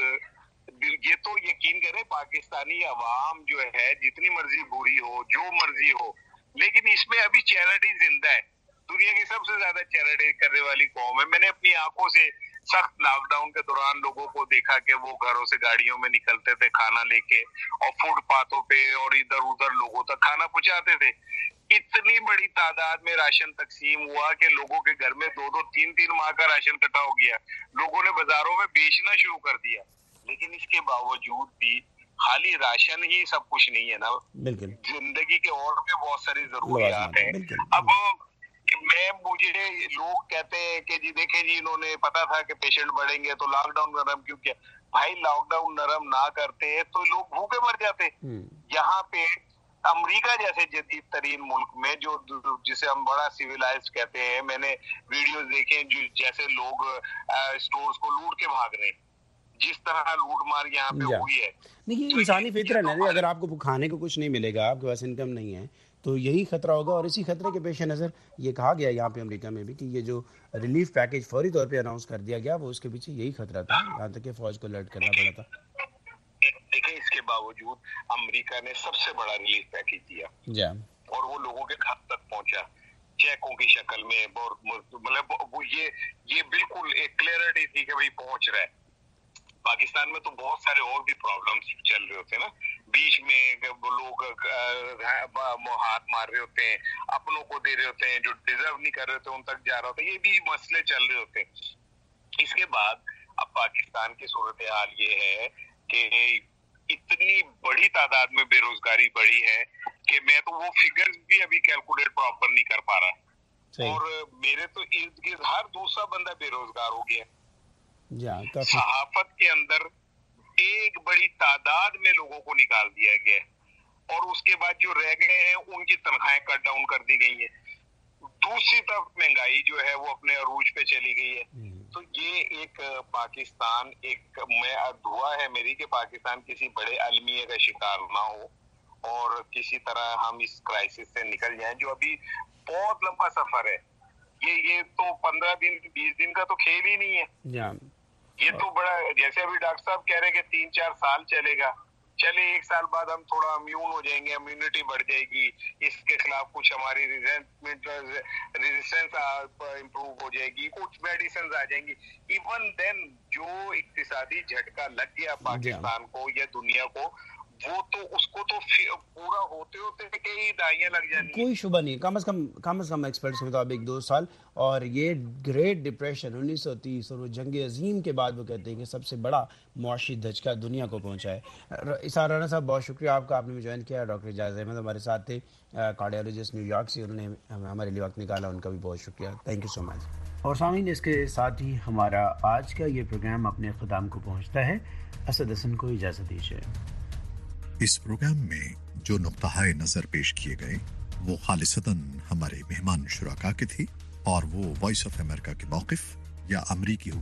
ये तो यकीन करें, पाकिस्तानी अवाम जो है जितनी मर्जी बुरी हो, जो मर्जी हो, लेकिन इसमें अभी चैरिटी जिंदा है। दुनिया की सबसे ज्यादा चैरिटी करने वाली कौम है। मैंने अपनी आंखों से सख्त लॉकडाउन के दौरान लोगों को देखा कि वो घरों से गाड़ियों में निकलते थे खाना लेके, और फुटपाथों पे और इधर उधर लोगों तक खाना पहुंचाते थे। इतनी बड़ी तादाद में राशन तकसीम हुआ कि लोगों के घर में दो दो तीन तीन माह का राशन इकट्ठा हो गया। लोगों ने बाजारों में बेचना शुरू कर दिया। लेकिन इसके बावजूद भी खाली राशन ही सब कुछ नहीं है ना, बिल्कुल जिंदगी के और भी बहुत सारी जरूरियात है। अब मैं मुझे लोग कहते हैं कि जी देखे जी इन्होंने पता था कि पेशेंट बढ़ेंगे तो लॉकडाउन नरम क्यों किया। भाई लॉकडाउन नरम ना करते तो लोग भूखे मर जाते। यहाँ पे अमेरिका जैसे जदीद तरीन मुल्क में, जो जिसे हम बड़ा सिविलाइज्ड कहते हैं, मैंने वीडियोस देखे जो जैसे लोग स्टोर्स को लूट के भाग रहे हैं, जिस तरह लूट मार यहाँ पे हुई है। नहीं, ये इंसानी फितरत है। अगर आपको खाने को कुछ नहीं मिलेगा, आपके पास इनकम नहीं है, तो यही खतरा होगा। और इसी खतरे के पेश नज़र ये कहा गया यहाँ पे अमेरिका में भी कि ये जो रिलीफ पैकेज फौरी तौर पे अनाउंस कर दिया गया, वो उसके पीछे यही खतरा था, यहाँ तक कि फौज को अलर्ट करना पड़ा था। देखिए, इसके बावजूद अमेरिका ने सबसे बड़ा रिलीफ पैकेज दिया, और वो लोगों के घर तक पहुंचा चेकों की शक्ल में। मतलब वो ये ये बिल्कुल एक क्लियरिटी थी कि भाई पहुंच रहा है। पाकिस्तान में तो बहुत सारे और भी प्रॉब्लम्स चल रहे होते हैं ना, बीच में लोग हाथ मार रहे होते हैं, अपनों को दे रहे होते हैं, जो डिजर्व नहीं कर रहे होते उन तक जा रहा होता है। ये भी मसले चल रहे होते हैं। इसके बाद अब पाकिस्तान की सूरत हाल ये है कि इतनी बड़ी तादाद में बेरोजगारी बढ़ी है कि मैं तो वो फिगर्स भी अभी कैलकुलेट प्रॉपर नहीं कर पा रहा। और मेरे तो इर्द गिर्द हर दूसरा बंदा बेरोजगार हो गया। सहाफत के अंदर एक बड़ी तादाद में लोगों को निकाल दिया गया, और उसके बाद जो रह गए हैं उनकी तनख्वाहें कट डाउन कर दी गई है। दूसरी तरफ महंगाई जो है वो अपने अरूज पे चली गई है। तो ये एक पाकिस्तान, एक मैं दुआ है मेरी कि पाकिस्तान किसी बड़े अलमिया का शिकार ना हो, और किसी तरह हम इस क्राइसिस से निकल जाएं, जो अभी बहुत लंबा सफर है। ये ये तो पंद्रह दिन बीस दिन का तो खेल ही नहीं है। ये तो बड़ा, जैसे अभी डॉक्टर साहब कह रहे हैं कि तीन चार साल चलेगा। चले एक साल बाद हम थोड़ा इम्यून हो जाएंगे, इम्यूनिटी बढ़ जाएगी, इसके खिलाफ कुछ हमारी रेजिस्टेंस इम्प्रूव हो जाएगी, कुछ मेडिसिन आ जाएंगी। इवन देन जो इक्तिसादी झटका लग गया पाकिस्तान को या दुनिया को, وہ تو اس کو تو پورا ہوتے ہوتے کئی دہائیاں لگ جانی. کوئی شبہ نہیں, کم از کم کم از کم ایکسپرٹس کے مطابق دو سال. اور یہ گریٹ ڈپریشن انیس سو تیس اور وہ جنگ عظیم کے بعد وہ کہتے ہیں کہ سب سے بڑا معاشی دھچکا دنیا کو پہنچا ہے. اسحاق رانا صاحب بہت شکریہ آپ کا, آپ نے جوائن کیا. ڈاکٹر اعجاز احمد ہمارے ساتھ تھے, کارڈیالوجسٹ نیو یارک سے, انہوں نے ہمارے لیے وقت نکالا, ان کا بھی بہت شکریہ. Thank you so much. اور سامعین, اس کے ساتھ ہی ہمارا آج کا یہ پروگرام اپنے اختتام کو پہنچتا ہے. اسد حسن کو اجازت دیجیے. اس پروگرام میں جو نقطہ نظر پیش کیے گئے وہ خالصتاً ہمارے مہمان شرکا کے تھے, اور وہ وائس آف امریکہ کے موقف یا امریکی